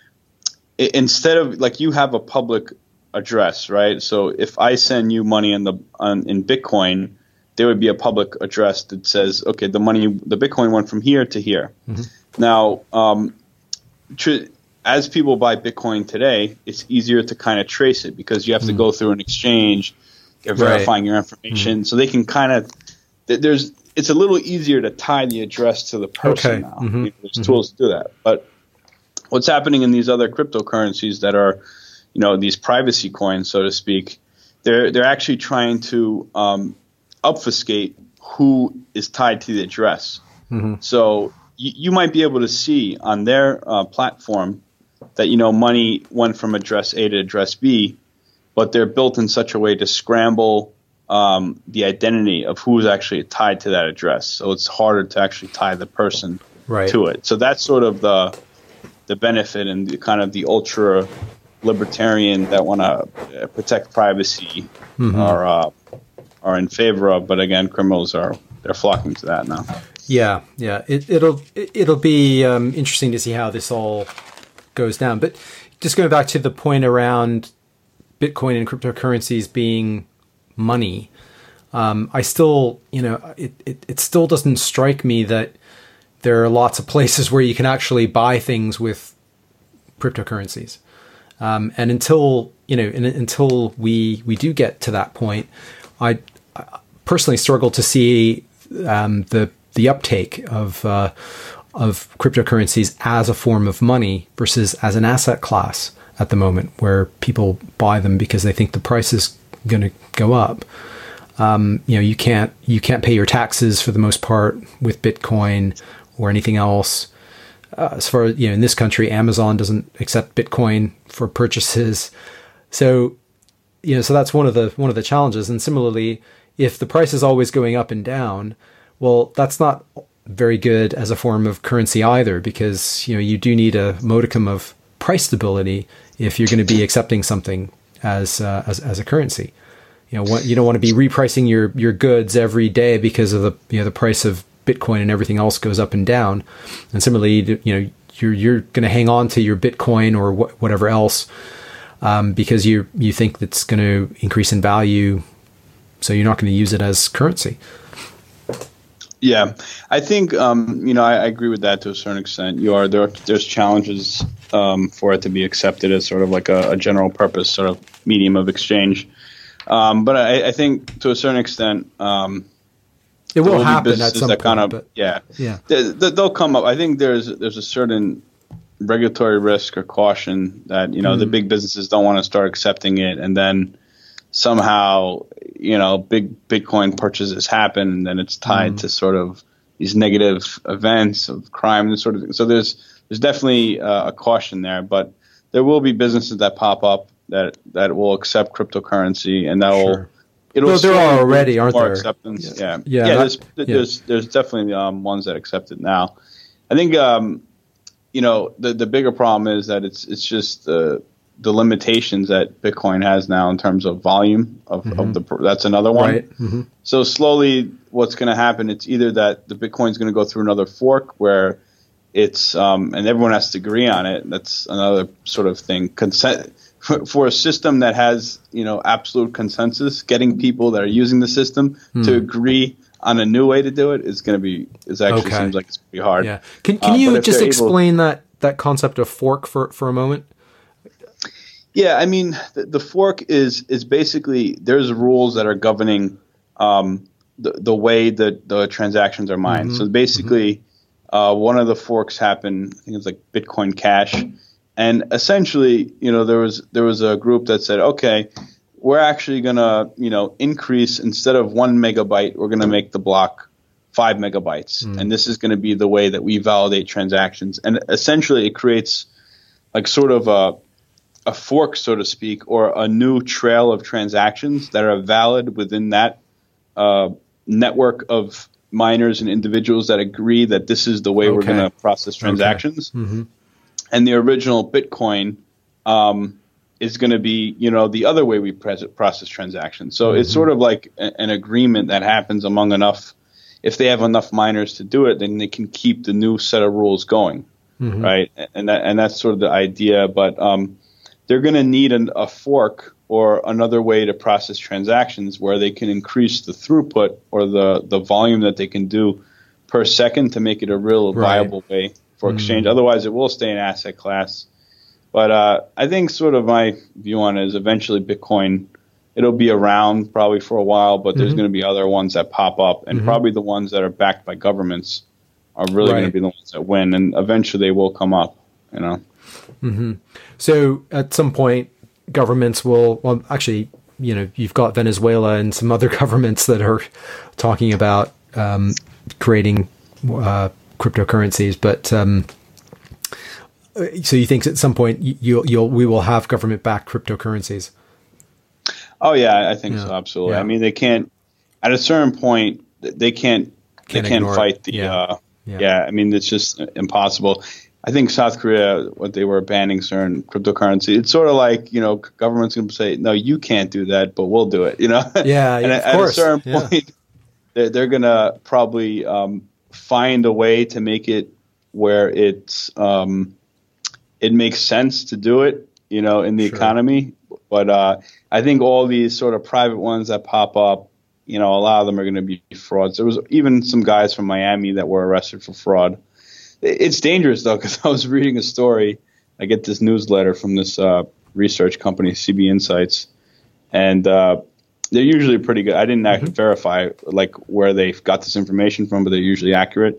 I- instead of, like, you have a public address, right? So if I send you money in the on, in Bitcoin, there would be a public address that says, okay, the money, the Bitcoin went from here to here. Mm-hmm. Now, um, tr- as people buy Bitcoin today, it's easier to kind of trace it because you have mm-hmm. to go through an exchange, they're verifying right. your information, mm-hmm. so they can kind of th- there's it's a little easier to tie the address to the person okay. now. Mm-hmm. You know, there's mm-hmm. tools to do that, but what's happening in these other cryptocurrencies that are you know, these privacy coins, so to speak, they're they're actually trying to um, obfuscate who is tied to the address. Mm-hmm. So you, you might be able to see on their uh, platform that, you know, money went from address A to address B, but they're built in such a way to scramble um, the identity of who's actually tied to that address. So it's harder to actually tie the person right. to it. So that's sort of the the benefit and the kind of the ultra libertarian that want to protect privacy mm-hmm. are uh, are in favor of, but again, criminals are they're flocking to that now. Yeah, yeah, it, it'll it'll be um, interesting to see how this all goes down. But just going back to the point around Bitcoin and cryptocurrencies being money, um, I still, you know, it, it it still doesn't strike me that there are lots of places where you can actually buy things with cryptocurrencies. Um, and until you know, and, until we we do get to that point, I, I personally struggle to see um, the the uptake of uh, of cryptocurrencies as a form of money versus as an asset class. at the moment, where people buy them because they think the price is going to go up. Um, you know, you can't you can't pay your taxes for the most part with Bitcoin or anything else. Uh, as far as, you know, in this country, Amazon doesn't accept Bitcoin for purchases. So, you know, so that's one of the one of the challenges. And similarly, if the price is always going up and down, well, that's not very good as a form of currency either, because, you know, you do need a modicum of price stability if you're going to be accepting something as uh, as as a currency. You know, what, you don't want to be repricing your your goods every day because of the, you know, the price of Bitcoin and everything else goes up and down. And similarly, you know, you're you're going to hang on to your Bitcoin or wh- whatever else um, because you you think that's going to increase in value, so you're not going to use it as currency. Yeah, I think um, you know I, I agree with that to a certain extent. You are there. There's challenges um, for it to be accepted as sort of like a, a general purpose sort of medium of exchange. Um, but I, I think to a certain extent, um, it will happen at some that point. Kind of, but yeah, yeah, they, they'll come up. I think there's there's a certain regulatory risk or caution that, you know, mm. the big businesses don't want to start accepting it, and then somehow, you know, big Bitcoin purchases happen, and then it's tied mm. to sort of these negative events of crime and sort of thing. So there's there's definitely uh, a caution there, but there will be businesses that pop up that that will accept cryptocurrency, and that will sure. it'll well, there are already, aren't there? Acceptance. Yeah, yeah, yeah. yeah that, there's, yeah. there's there's definitely um, ones that accept it now. I think um, you know the the bigger problem is that it's it's just the the limitations that Bitcoin has now in terms of volume of, mm-hmm. of the that's another one. Right. Mm-hmm. So slowly, what's going to happen? It's either that the Bitcoin is going to go through another fork where it's um, and everyone has to agree on it. That's another sort of thing. Consent. For a system that has, you know, absolute consensus, getting people that are using the system hmm. to agree on a new way to do it is going to be is actually okay. seems like it's pretty hard. Yeah. Can Can uh, you just explain able, that that concept of fork for, for a moment? Yeah, I mean, the, the fork is is basically there's rules that are governing um, the the way that the transactions are mined. Mm-hmm. So basically, mm-hmm. uh, one of the forks happened. I think it's like Bitcoin Cash. And essentially, you know, there was there was a group that said, okay, we're actually going to, you know, increase instead of one megabyte, we're going to make the block five megabytes. Mm. And this is going to be the way that we validate transactions. And essentially it creates like sort of a, a fork, so to speak, or a new trail of transactions that are valid within that uh, network of miners and individuals that agree that this is the way okay. we're going to process transactions. Okay. Mm-hmm. And the original Bitcoin um, is going to be, you know, the other way we process transactions. So mm-hmm. it's sort of like a, an agreement that happens among enough. If they have enough miners to do it, then they can keep the new set of rules going, mm-hmm. right? And that, and that's sort of the idea. But um, they're going to need an, a fork or another way to process transactions where they can increase the throughput or the, the volume that they can do per second to make it a real viable right. way for exchange. Mm. Otherwise, it will stay an asset class. But uh, I think sort of my view on it is eventually Bitcoin, it'll be around probably for a while, but mm-hmm. there's going to be other ones that pop up, and mm-hmm. probably the ones that are backed by governments are really right. going to be the ones that win, and eventually they will come up, you know. Mm-hmm. So at some point, governments will, well, actually, you know, you've got Venezuela and some other governments that are talking about um, creating uh cryptocurrencies, but um, so you think at some point you'll, you'll we will have government-backed cryptocurrencies? Oh yeah, I think yeah. so. Absolutely. Yeah. I mean, they can't at a certain point they can't, can't they can't fight it. the yeah. Uh, yeah. yeah. I mean, it's just impossible. I think South Korea, what they were banning certain cryptocurrency, it's sort of like, you know, government's going to say, no, you can't do that, but we'll do it. You know. Yeah. and yeah, at, of course. at a certain yeah. point, they're, they're going to probably. Um, find a way to make it where it's um, it makes sense to do it, you know, in the sure. economy. But uh, I think all these sort of private ones that pop up, you know, a lot of them are going to be frauds. There was even some guys from Miami that were arrested for fraud. It's dangerous, though, because I was reading a story. I get this newsletter from this uh, research company, C B Insights, and uh, they're usually pretty good. I didn't actually mm-hmm. verify like where they got this information from, but they're usually accurate.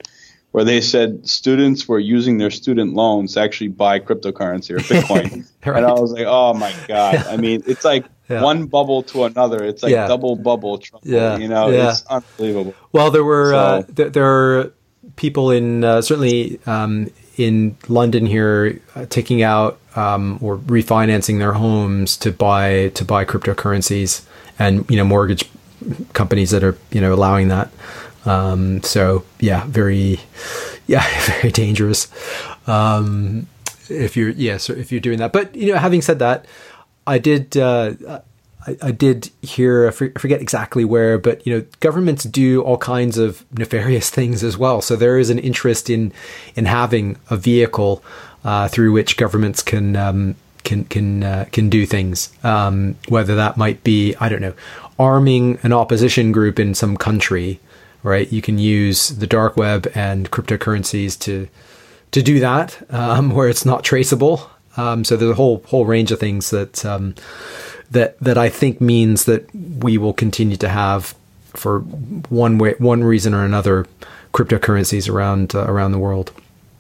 where they said students were using their student loans to actually buy cryptocurrency or Bitcoin. Right. And I was like, oh my God. I mean, it's like yeah. one bubble to another. It's like yeah. double bubble trouble, yeah. you know, yeah. it's unbelievable. Well, there were, so, uh, th- there are people in, uh, certainly um, in London here uh, taking out um, or refinancing their homes to buy, to buy cryptocurrencies, and, you know, mortgage companies that are, you know, allowing that. Um, so yeah, very, yeah, very dangerous. Um, if you're, yeah, so if you're doing that, but you know, having said that, I did, uh, I, I did hear, I forget exactly where, but you know, governments do all kinds of nefarious things as well. So there is an interest in, in having a vehicle, uh, through which governments can, um, can, can, uh, can do things. Um, whether that might be, I don't know, arming an opposition group in some country. Right, you can use the dark web and cryptocurrencies to to do that, um, where it's not traceable. Um, so there's a whole whole range of things that um, that that I think means that we will continue to have, for one way, one reason or another, cryptocurrencies around uh, around the world.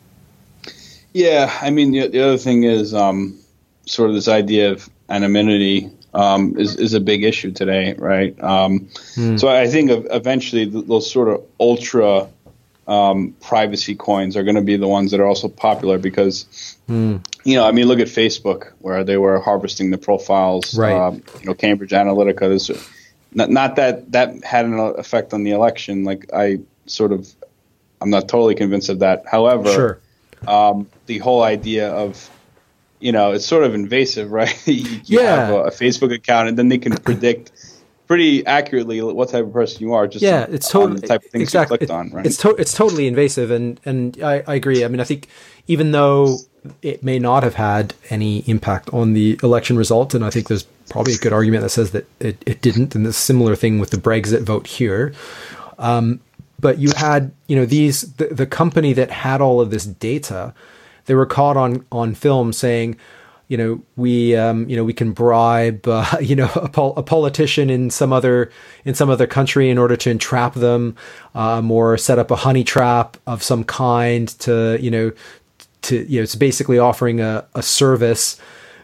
Yeah, I mean the, the other thing is um, sort of this idea of anonymity. Um, is, is a big issue today, right? Um, mm. So I think eventually those sort of ultra um, privacy coins are going to be the ones that are also popular because, mm. you know, I mean, look at Facebook where they were harvesting the profiles, right. um, you know, Cambridge Analytica. This, not, not that that had an effect on the election. Like I sort of, I'm not totally convinced of that. However, sure. um, the whole idea of, you know, it's sort of invasive, right? you yeah. have a, a Facebook account, and then they can predict pretty accurately what type of person you are. Just yeah, it's totally the type of things exactly, you clicked it, on, right? It's to, it's totally invasive, and and I, I agree. I mean, I think even though it may not have had any impact on the election result, and I think there's probably a good argument that says that it, it didn't, and the similar thing with the Brexit vote here. Um, but you had, you know, these the, the company that had all of this data. They were caught on, on film saying, you know, we, um, you know, we can bribe, uh, you know, a, pol- a politician in some other in some other country in order to entrap them, um, or set up a honey trap of some kind to, you know, to, you know, it's basically offering a, a service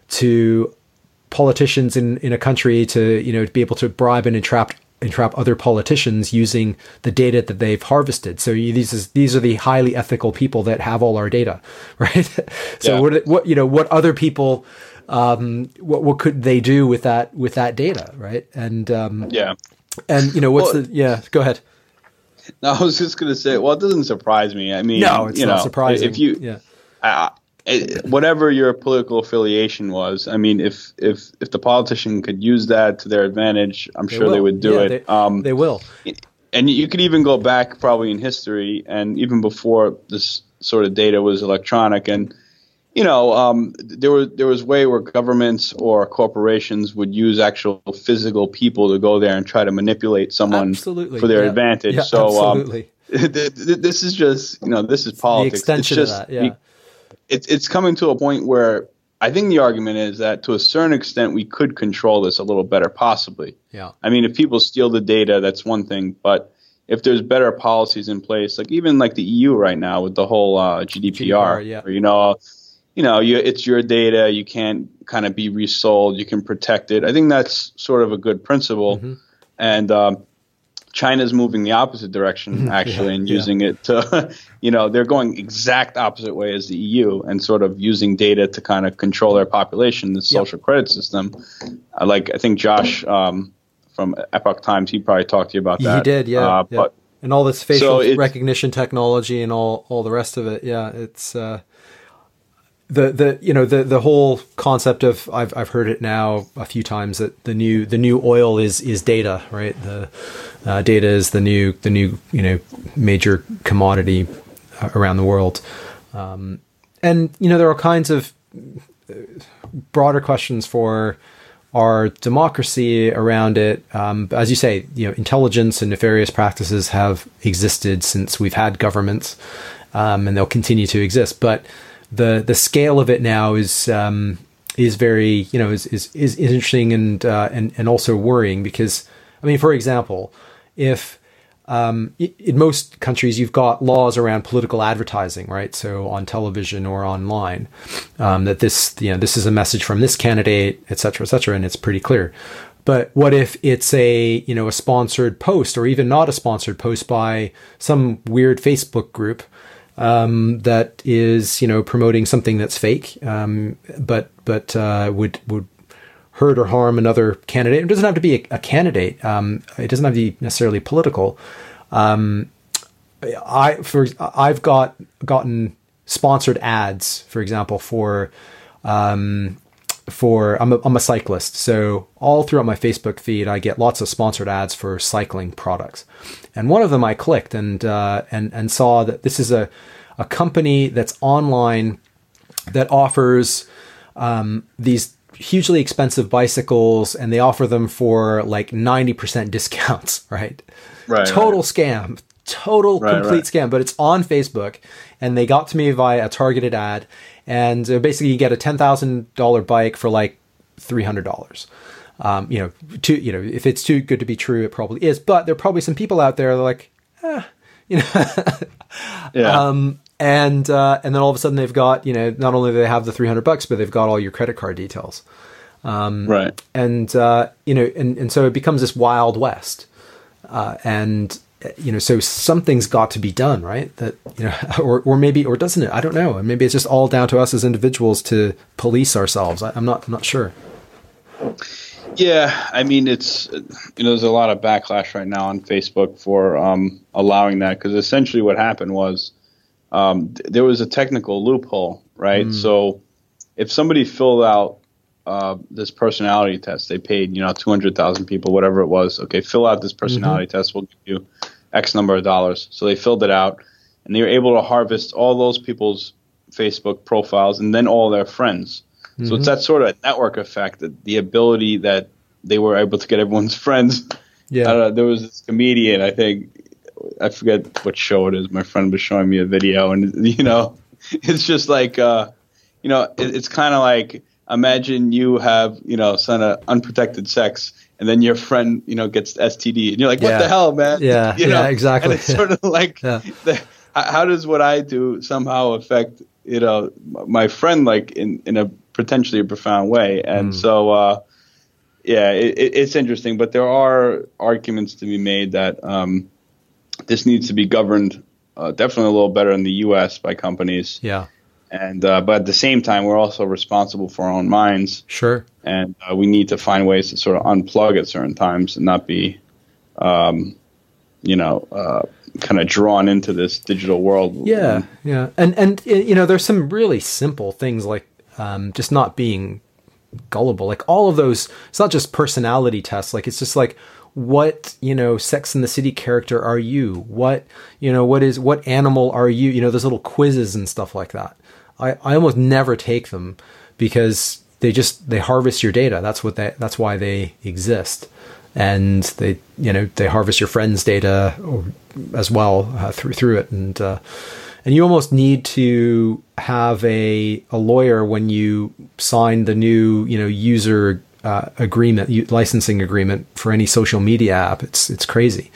to politicians in, in a country to, you know, to be able to bribe and entrap entrap other politicians using the data that they've harvested. So you, these is, these are the highly ethical people that have all our data, right? so yeah. what what you know what other people um, what what could they do with that with that data, right? And um, yeah, and you know what's well, the yeah? Go ahead. No, I was just gonna say, well, it doesn't surprise me. I mean, no, it's you not know, surprising. If you yeah. Uh, It, whatever your political affiliation was, I mean, if if if the politician could use that to their advantage, I'm they sure will. they would do yeah, it. They, um, they will. And you could even go back probably in history, and even before this sort of data was electronic, and you know, um, there was there was way where governments or corporations would use actual physical people to go there and try to manipulate someone absolutely. for their yeah. advantage. Yeah, so absolutely. Um, this is just you know this is politics. The extension it's just, of that. Yeah. It's it's coming to a point where I think the argument is that to a certain extent we could control this a little better, possibly. Yeah. I mean, if people steal the data, that's one thing, but if there's better policies in place, like even like the E U right now with the whole uh, G D P R, G D P R yeah. where, you know, you know, you, it's your data, you can't kind of be resold, you can protect it. I think that's sort of a good principle, mm-hmm. and um, China's moving the opposite direction, actually, yeah, and using yeah. it to, you know, they're going exact opposite way as the E U and sort of using data to kind of control their population, the social yep. credit system. Uh, like, I think Josh um, from Epoch Times, he probably talked to you about that. He did, yeah. Uh, yeah. But, and all this facial so recognition technology and all, all the rest of it. Yeah, it's uh, the the you know the the whole concept of I've I've heard it now a few times that the new the new oil is is data, right? The uh, data is the new the new you know major commodity around the world, um, and you know there are all kinds of broader questions for our democracy around it. Um, as you say, you know, intelligence and nefarious practices have existed since we've had governments, um, and they'll continue to exist. But the the scale of it now is um, is very, you know, is is, is interesting and uh, and and also worrying because, I mean, for example, if um, in most countries, you've got laws around political advertising, right? So on television or online, um, that this, you know, this is a message from this candidate, et cetera, et cetera, and it's pretty clear. But what if it's a, you know, a sponsored post, or even not a sponsored post by some weird Facebook group um, that is, you know, promoting something that's fake, um, but but uh, would would hurt or harm another candidate? It doesn't have to be a, a candidate. Um, it doesn't have to be necessarily political. Um, I for I've got gotten sponsored ads, for example, for. Um, for I'm a, I'm a cyclist, so all throughout my Facebook feed I get lots of sponsored ads for cycling products, and one of them I clicked and uh, and and saw that this is a a company that's online that offers um, these hugely expensive bicycles, and they offer them for like ninety percent discounts, right? Right. Total right. scam, total right, complete right. scam. But it's on Facebook, and they got to me via a targeted ad. And uh, basically, you get a ten thousand dollar bike for like three hundred dollars. Um, you know, too, you know, if it's too good to be true, it probably is. But there are probably some people out there that are like, ah, you know, yeah. Um, and uh, and then all of a sudden they've got, you know, not only do they have the three hundred bucks, but they've got all your credit card details. Um, right. And uh, you know, and and so it becomes this wild west. Uh, and you know, so something's got to be done, right? That, you know, or or maybe, or doesn't it? I don't know. And maybe it's just all down to us as individuals to police ourselves. I, I'm not, I'm not sure. Yeah, I mean, it's, you know, there's a lot of backlash right now on Facebook for um, allowing that, because essentially what happened was um, th- there was a technical loophole, right? Mm. So if somebody filled out uh, this personality test, they paid, you know, two hundred thousand people, whatever it was. Okay, fill out this personality mm-hmm. test. We'll give you X number of dollars. So they filled it out, and they were able to harvest all those people's Facebook profiles and then all their friends. Mm-hmm. So it's that sort of network effect, that the ability that they were able to get everyone's friends. Yeah. I don't know, there was this comedian, I think, I forget what show it is. My friend was showing me a video, and, you know, it's just like, uh, you know, it, it's kind of like, imagine you have, you know, some uh, unprotected sex, and then your friend, you know, gets S T D, and you're like, what yeah. the hell, man? Yeah, you know? yeah, exactly. And it's sort of like, yeah. the, how does what I do somehow affect, you know, my friend, like in, in a potentially profound way? And mm. so, uh, yeah, it, it's interesting, but there are arguments to be made that um, this needs to be governed uh, definitely a little better in the U S by companies. Yeah. And uh, but at the same time, we're also responsible for our own minds. Sure. And uh, we need to find ways to sort of unplug at certain times and not be, um, you know, uh, kind of drawn into this digital world. Yeah, yeah. And, and you know, there's some really simple things like um, just not being gullible. Like all of those, it's not just personality tests. Like it's just like, what, you know, Sex and the City character are you? What, you know, what is, what animal are you? You know, there's little quizzes and stuff like that. I, I almost never take them because they just, they harvest your data. That's what they, that's why they exist. And they, you know, they harvest your friends' data or, as well uh, through, through it. And, uh, and you almost need to have a, a lawyer when you sign the new, you know, user uh, agreement, licensing agreement for any social media app. It's, it's crazy.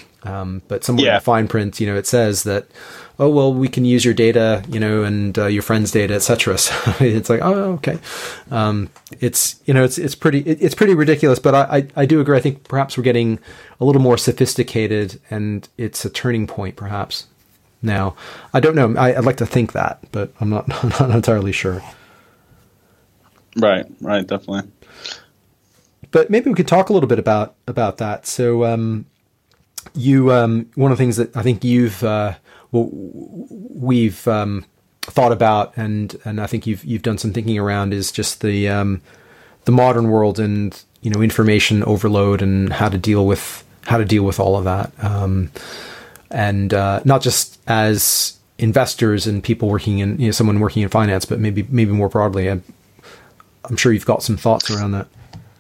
Um, but somewhere yeah. in the fine print, you know, it says that, oh, well, we can use your data, you know, and uh, your friends' data, et cetera. So it's like, oh, okay. Um, it's, you know, it's, it's pretty, it, it's pretty ridiculous, but I, I, I do agree. I think perhaps we're getting a little more sophisticated, and it's a turning point perhaps now. I don't know. I, I'd like to think that, but I'm not, I'm not entirely sure. Right. Right. Definitely. But maybe we could talk a little bit about, about that. So, um, you, um, one of the things that I think you've, uh, well, we've um, thought about, and, and I think you've you've done some thinking around, is just the um, the modern world and, you know, information overload and how to deal with how to deal with all of that, um, and uh, not just as investors and people working in, you know, someone working in finance, but maybe maybe more broadly. I'm, I'm sure you've got some thoughts around that.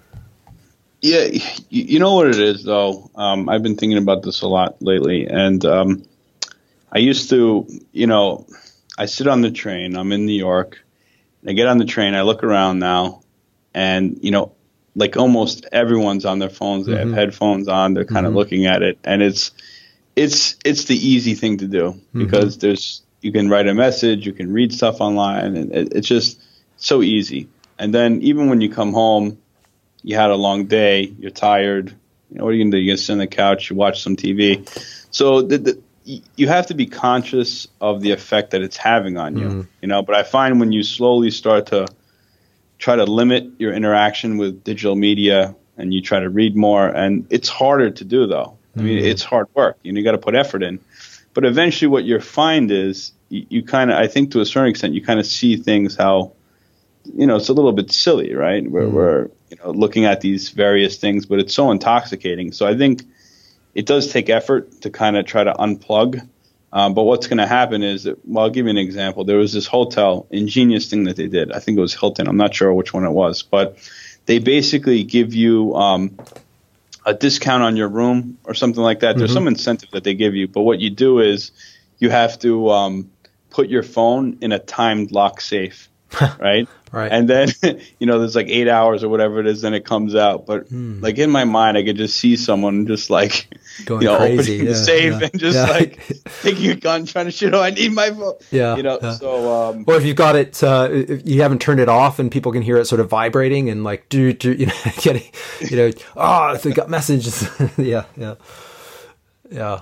Yeah, you know what it is, though. Um, I've been thinking about this a lot lately, and um, I used to, you know, I sit on the train. I'm in New York. I get on the train. I look around now, and, you know, like almost everyone's on their phones. They mm-hmm. have headphones on. They're kind mm-hmm. of looking at it, and it's it's it's the easy thing to do because mm-hmm. there's you can write a message, you can read stuff online, and it, it's just so easy. And then even when you come home, you had a long day, you're tired. You know, what are you gonna do? You're gonna sit on the couch, you watch some T V. So the, the, you have to be conscious of the effect that it's having on you. Mm-hmm. You know, but I find when you slowly start to try to limit your interaction with digital media and you try to read more, and it's harder to do though. I mean, mm-hmm. it's hard work. You know, you got to put effort in. But eventually what you find is you, you kind of, I think to a certain extent, you kind of see things how, you know, it's a little bit silly, right? Where mm-hmm. we're, you know, looking at these various things, but it's so intoxicating. So I think it does take effort to kind of try to unplug. Um, but what's going to happen is that, well, I'll give you an example. There was this hotel, ingenious thing that they did. I think it was Hilton. I'm not sure which one it was, but they basically give you um, a discount on your room or something like that. Mm-hmm. There's some incentive that they give you, but what you do is you have to um, put your phone in a timed lock safe, right? Right. And then, you know, there's like eight hours or whatever it is, then it comes out. But mm. like in my mind, I could just see someone just like, going you know, crazy, opening yeah, the safe yeah, and just yeah. like taking a gun, trying to shoot, oh, I need my phone. Yeah. You know, yeah. so. Um, or if you've got it, uh, if you haven't turned it off and people can hear it sort of vibrating and like, do, do, you know, getting, you know, oh, they got messages. yeah. Yeah. Yeah.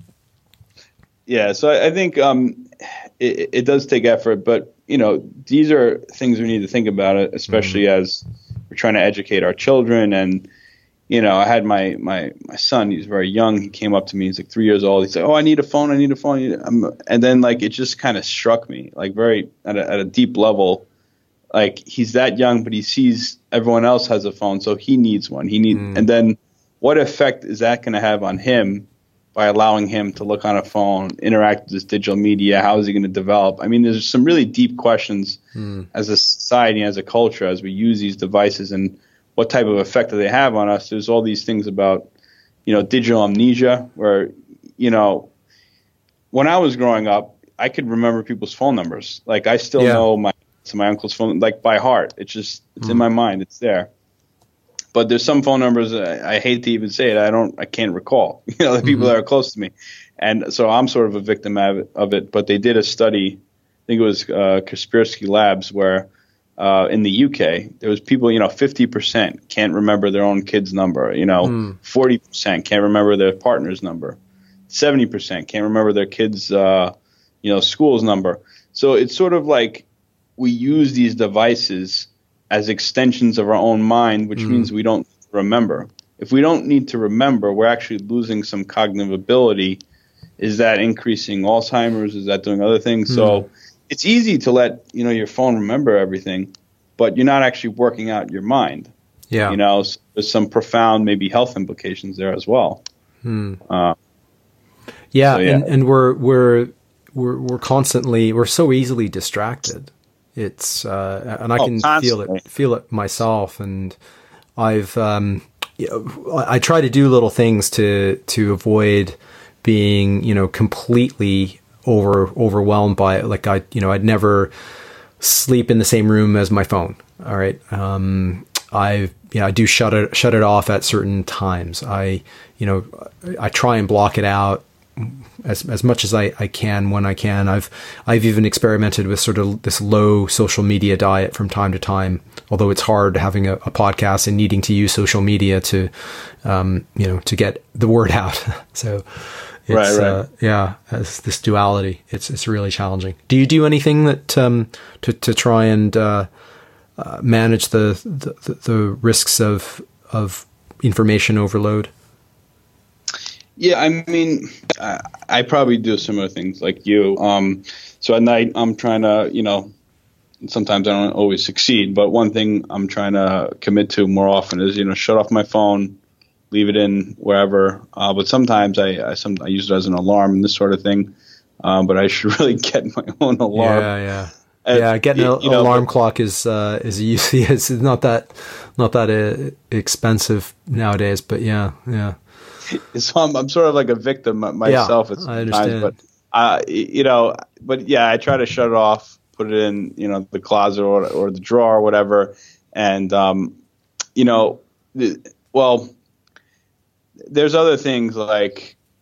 Yeah. So I, I think um, it, it does take effort, but. You know, these are things we need to think about, it, especially mm-hmm. as we're trying to educate our children. And, you know, I had my, my, my son, he's very young. He came up to me, he's like three years old. He's like, oh, I need a phone. I need a phone. And then like, it just kind of struck me like very at a, at a deep level. Like he's that young, but he sees everyone else has a phone. So he needs one. He needs, mm. and then what effect is that going to have on him? By allowing him to look on a phone, interact with this digital media, how is he going to develop? I mean, there's some really deep questions mm. as a society, as a culture, as we use these devices and what type of effect do they have on us. There's all these things about, you know, digital amnesia where, you know, when I was growing up, I could remember people's phone numbers. Like I still yeah. know my, my uncle's phone, like by heart. It's just, it's mm. in my mind. It's there. But there's some phone numbers I, I hate to even say it. I don't. I can't recall. You know, the people mm-hmm. that are close to me, and so I'm sort of a victim of it. Of it. But they did a study. I think it was uh, Kaspersky Labs, where uh, in the U K there was people. You know, fifty percent can't remember their own kid's number. You know, mm. forty percent can't remember their partner's number. seventy percent can't remember their kid's, uh, you know, school's number. So it's sort of like we use these devices as extensions of our own mind, which mm. means we don't remember. If we don't need to remember, we're actually losing some cognitive ability. Is that increasing Alzheimer's? Is that doing other things? Mm. So it's easy to let, you know, your phone remember everything, but you're not actually working out your mind. Yeah. You know, so there's some profound maybe health implications there as well. Hmm. Uh, yeah, so, yeah. And, and we're we're we're we're constantly we're so easily distracted. It's uh, and I oh, can constantly. feel it feel it myself, and I've um, you know, I, I try to do little things to to avoid being, you know, completely over overwhelmed by it. Like I you know I'd never sleep in the same room as my phone. All right. Um, I you know I do shut it shut it off at certain times. I you know I try and block it out as as much as I, I can when I can. I've I've even experimented with sort of this low social media diet from time to time. Although it's hard having a, a podcast and needing to use social media to um, you know to get the word out. So it's, right, right. Uh, yeah, as this duality, it's it's really challenging. Do you do anything that um, to to try and uh, uh, manage the, the the risks of of information overload? Yeah, I mean, I, I probably do similar things like you. Um, so at night, I'm trying to, you know, sometimes I don't always succeed, but one thing I'm trying to commit to more often is, you know, shut off my phone, leave it in wherever. Uh, but sometimes I I, some, I use it as an alarm and this sort of thing. Um, but I should really get my own alarm. Yeah, yeah. And, yeah, getting an you know, alarm but, clock is uh, is easy. It's not that not that uh, expensive nowadays, but yeah, yeah. So I'm, I'm sort of like a victim myself. Yeah, at I understand. Times, but uh, you know, but yeah, I try to shut it off, put it in, you know, the closet or or the drawer or whatever, and um, you know, the, well, there's other things like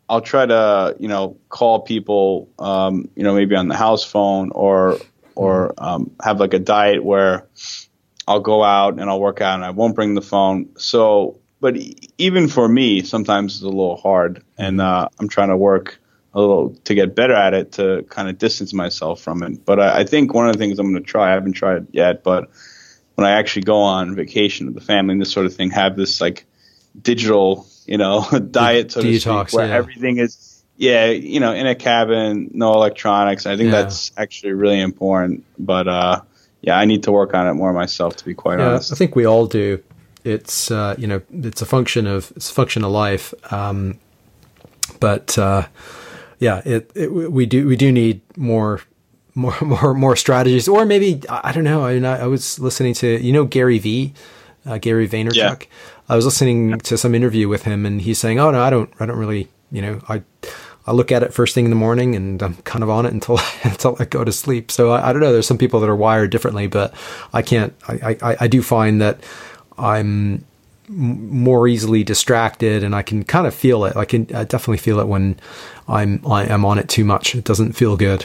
I'll try to, you know, call people, um, you know, maybe on the house phone or or um, have like a diet where I'll go out and I'll work out and I won't bring the phone. So, but even for me, sometimes it's a little hard, and uh, I'm trying to work a little to get better at it to kind of distance myself from it. But I, I think one of the things I'm going to try, I haven't tried it yet, but when I actually go on vacation with the family and this sort of thing, have this like digital, you know, diet, so to Detox, speak, where yeah. everything is, yeah, you know, in a cabin, no electronics. I think Yeah. that's actually really important. But uh, yeah, I need to work on it more myself, to be quite Yeah, honest. I think we all do. It's uh, you know, it's a function of it's a function of life. Um, but uh, yeah, it, it we do we do need more more more more strategies, or maybe I don't know. I mean, I, I was listening to you know Gary V, uh, Gary Vaynerchuk. Yeah. I was listening to some interview with him, and he's saying, "Oh no, I don't I don't really you know I." I look at it first thing in the morning, and I'm kind of on it until until I go to sleep. So I, I don't know. There's some people that are wired differently, but I can't. I, I, I do find that I'm m- more easily distracted, and I can kind of feel it. I can I definitely feel it when I'm I am on it too much. It doesn't feel good.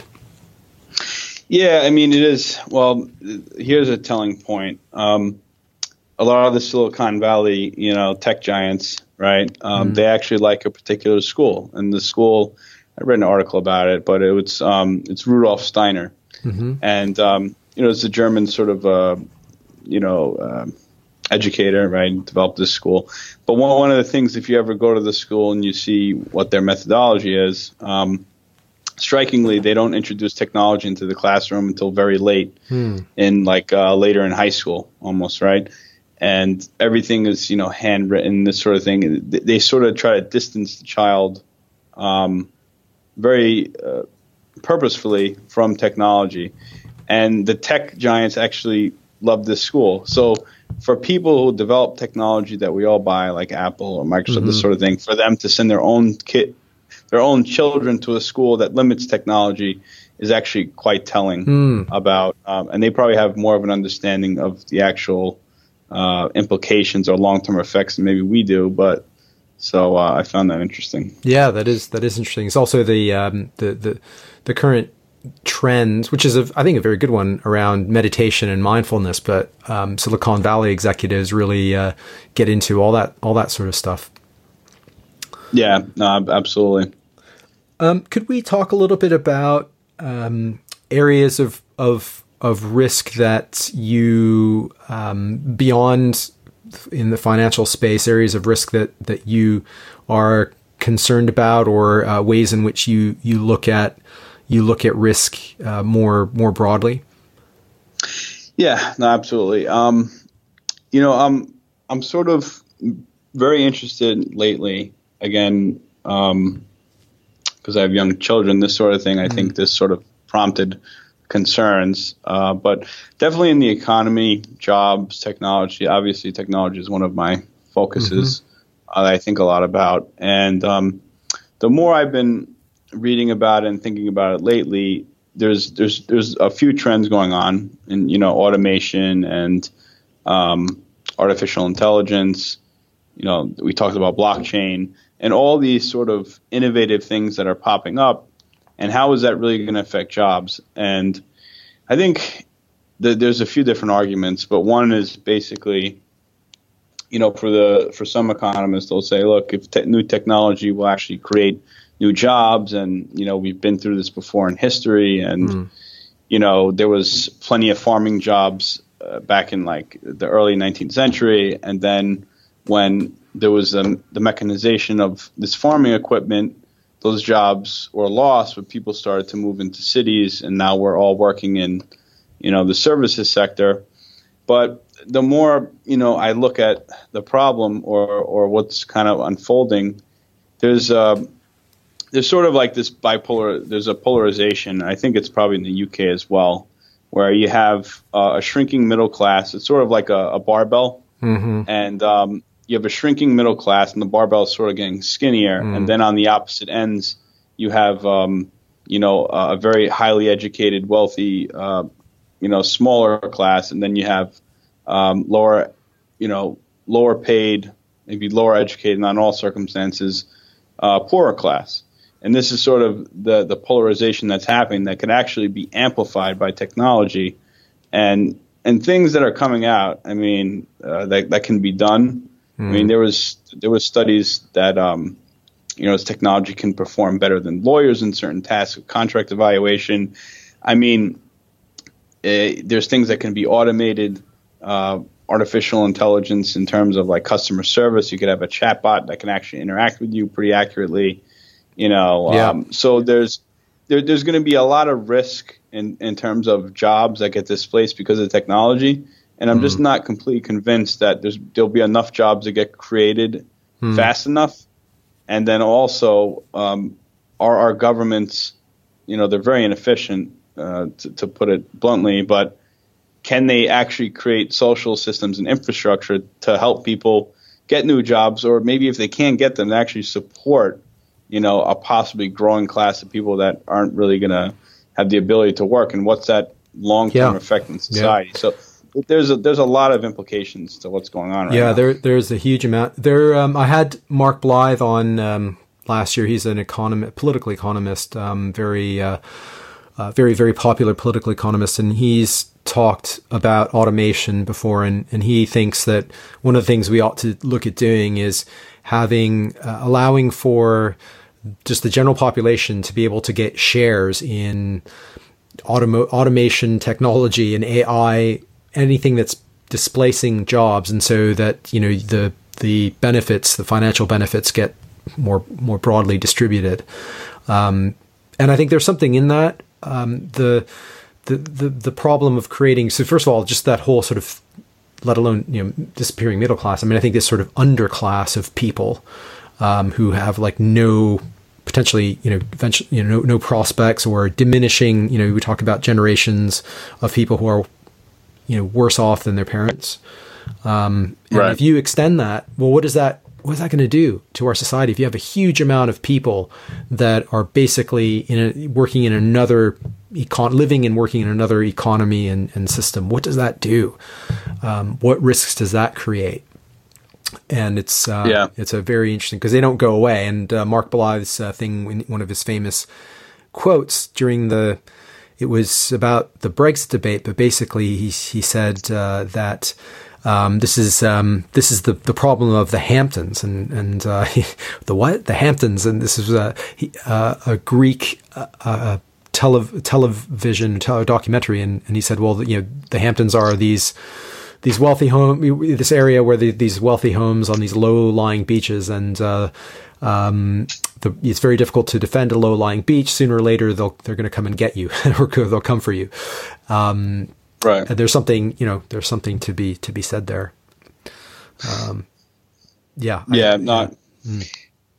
Yeah, I mean, it is. Well, here's a telling point. Um, a lot of the Silicon Valley, you know, tech giants, right? Um, Mm. They actually like a particular school, and the school. I read an article about it, but it was um, it's Rudolf Steiner, Mm-hmm. and um, you know, it's a German sort of uh, you know uh, educator, right? Developed this school. But one one of the things, if you ever go to the school and you see what their methodology is. Um, Strikingly, they don't introduce technology into the classroom until very late, Hmm. in like uh, later in high school, almost, right? And everything is, you know, handwritten, this sort of thing. They, they sort of try to distance the child, um, very uh, purposefully from technology. And the tech giants actually love this school. So for people who develop technology that we all buy, like Apple or Microsoft, Mm-hmm. this sort of thing, for them to send their own kid. Their own children to a school that limits technology is actually quite telling Mm. about, um, and they probably have more of an understanding of the actual uh, implications or long-term effects than maybe we do. But so uh, I found that interesting. Yeah, that is that is interesting. It's also the um, the the the current trend, which is a, I think a very good one around meditation and mindfulness. But um, Silicon Valley executives really uh, get into all that all that sort of stuff. Yeah, no, absolutely. Um, could we talk a little bit about um, areas of of of risk that you um, beyond in the financial space, areas of risk that that you are concerned about, or uh, ways in which you you look at you look at risk uh, more more broadly? Yeah, no, absolutely. Um, you know, I'm I'm sort of very interested lately. Again, um, because I have young children, this sort of thing, I mm-hmm. think this sort of prompted concerns. Uh, but definitely in the economy, jobs, technology. Obviously, technology is one of my focuses mm-hmm. uh, that I think a lot about. And um, the more I've been reading about it and thinking about it lately, there's there's there's a few trends going on in, you know, automation and um, artificial intelligence. You know, we talked about blockchain. And all these sort of innovative things that are popping up, and how is that really going to affect jobs? And I think that there's a few different arguments, but one is basically, you know, for the for some economists, they'll say, look, if te- new technology will actually create new jobs, and you know, we've been through this before in history, and mm. you know, there was plenty of farming jobs uh, back in like the early nineteenth century, and then when there was um, the mechanization of this farming equipment, those jobs were lost, but people started to move into cities, and now we're all working in, you know, the services sector. But the more, you know, I look at the problem or or what's kind of unfolding, there's uh, there's sort of like this bipolar, there's a polarization. I think it's probably in the U K as well, where you have uh, a shrinking middle class. It's sort of like a, a barbell. Mm-hmm. And um, you have a shrinking middle class, and the barbell is sort of getting skinnier. Mm. And then on the opposite ends, you have, um, you know, a very highly educated, wealthy, uh, you know, smaller class. And then you have um, lower, you know, lower paid, maybe lower educated, not in all circumstances, uh, poorer class. And this is sort of the, the polarization that's happening that can actually be amplified by technology and and things that are coming out. I mean, uh, that that can be done. Mm. I mean, there was there was studies that um, you know, technology can perform better than lawyers in certain tasks of contract evaluation. I mean, uh, there's things that can be automated. Uh, artificial intelligence in terms of like customer service. You could have a chatbot that can actually interact with you pretty accurately, you know. Yeah. Um, so there's there, there's going to be a lot of risk in, in terms of jobs that get displaced because of technology. And I'm mm. just not completely convinced that there's there'll be enough jobs that get created mm. fast enough. And then also um, are our governments, you know, they're very inefficient, uh, to, to put it bluntly, but can they actually create social systems and infrastructure to help people get new jobs, or maybe if they can't get them, to actually support, you know, a possibly growing class of people that aren't really going to have the ability to work? And what's that long-term yeah. effect in society? Yeah. So there's a, there's a lot of implications to what's going on right yeah, now. Yeah, there there's a huge amount. There, um, I had Mark Blythe on um, last year. He's an economist, political economist, um, very, uh, uh, very, very popular political economist, and he's talked about automation before, and, and he thinks that one of the things we ought to look at doing is having uh, allowing for just the general population to be able to get shares in automo- automation technology and A I, anything that's displacing jobs, and so that, you know, the the benefits, the financial benefits, get more more broadly distributed. Um, and I think there's something in that. Um, the The, the the problem of creating, so first of all, just that whole sort of, let alone, you know, disappearing middle class. I mean, I think this sort of underclass of people um, who have like no, potentially, you know, eventually, you know, no, no prospects, or diminishing, you know, we talk about generations of people who are, you know, worse off than their parents. Um, and right. if you extend that, well, what is that? What is that going to do to our society? If you have a huge amount of people that are basically in a, working in another econ, living and working in another economy and, and system, what does that do? Um, what risks does that create? And it's uh, yeah. it's a very interesting, because they don't go away. And uh, Mark Blythe's uh, thing, one of his famous quotes during the, it was about the Brexit debate, but basically he he said uh, that. Um, this is um, this is the, the problem of the Hamptons and and uh, the what the Hamptons, and this is a uh, a Greek uh, uh, tele- television tele- documentary, and, and he said, well, you know, the Hamptons are these these wealthy home this area where the, these wealthy homes on these low lying beaches, and uh, um, the, it's very difficult to defend a low lying beach. Sooner or later, they'll they're going to come and get you, or they'll come for you. Um, Right. And there's something, you know, there's something to be to be said there. Um, yeah. Yeah. I, Not. Yeah. Mm.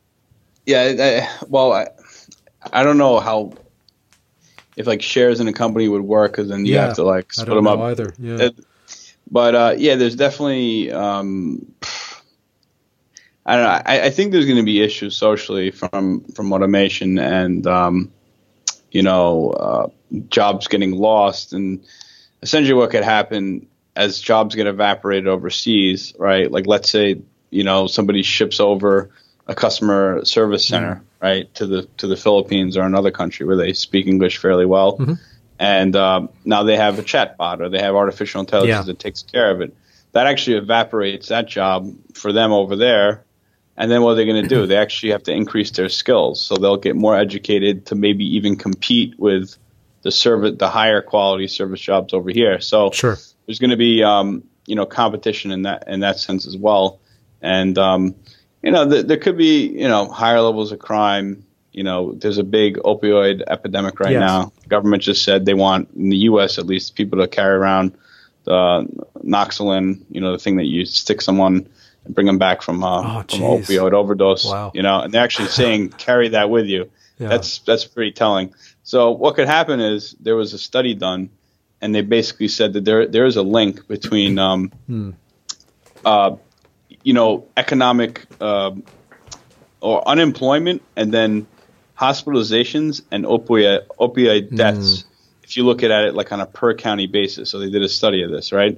yeah I, well, I, I don't know how, if like shares in a company would work, because then you yeah, have to like split I don't them know up. Either. Yeah. It, but uh, yeah, there's definitely. Um, I don't know. I, I think there's going to be issues socially from from automation and um, you know uh, jobs getting lost, and essentially what could happen as jobs get evaporated overseas, right? Like let's say, you know, somebody ships over a customer service center, mm-hmm. right, to the to the Philippines or another country where they speak English fairly well. Mm-hmm. And um, now they have a chat bot, or they have artificial intelligence yeah. that takes care of it. That actually evaporates that job for them over there. And then what are they going to do? They actually have to increase their skills. So they'll get more educated to maybe even compete with the service, the higher quality service jobs over here. So sure. there's going to be, um, you know, competition in that in that sense as well. And, um, you know, th- there could be, you know, higher levels of crime. You know, there's a big opioid epidemic right yes. now. The government just said they want, in the U S at least, people to carry around the Noxolin, you know, the thing that you stick someone and bring them back from, uh, oh, from an opioid overdose. Wow. You know, and they're actually saying carry that with you. Yeah. That's that's pretty telling. So what could happen is there was a study done, and they basically said that there there is a link between, um, hmm. uh, you know, economic uh, or unemployment, and then hospitalizations and opioid opioid deaths. Mm. If you look at it like on a per county basis, so they did a study of this, right?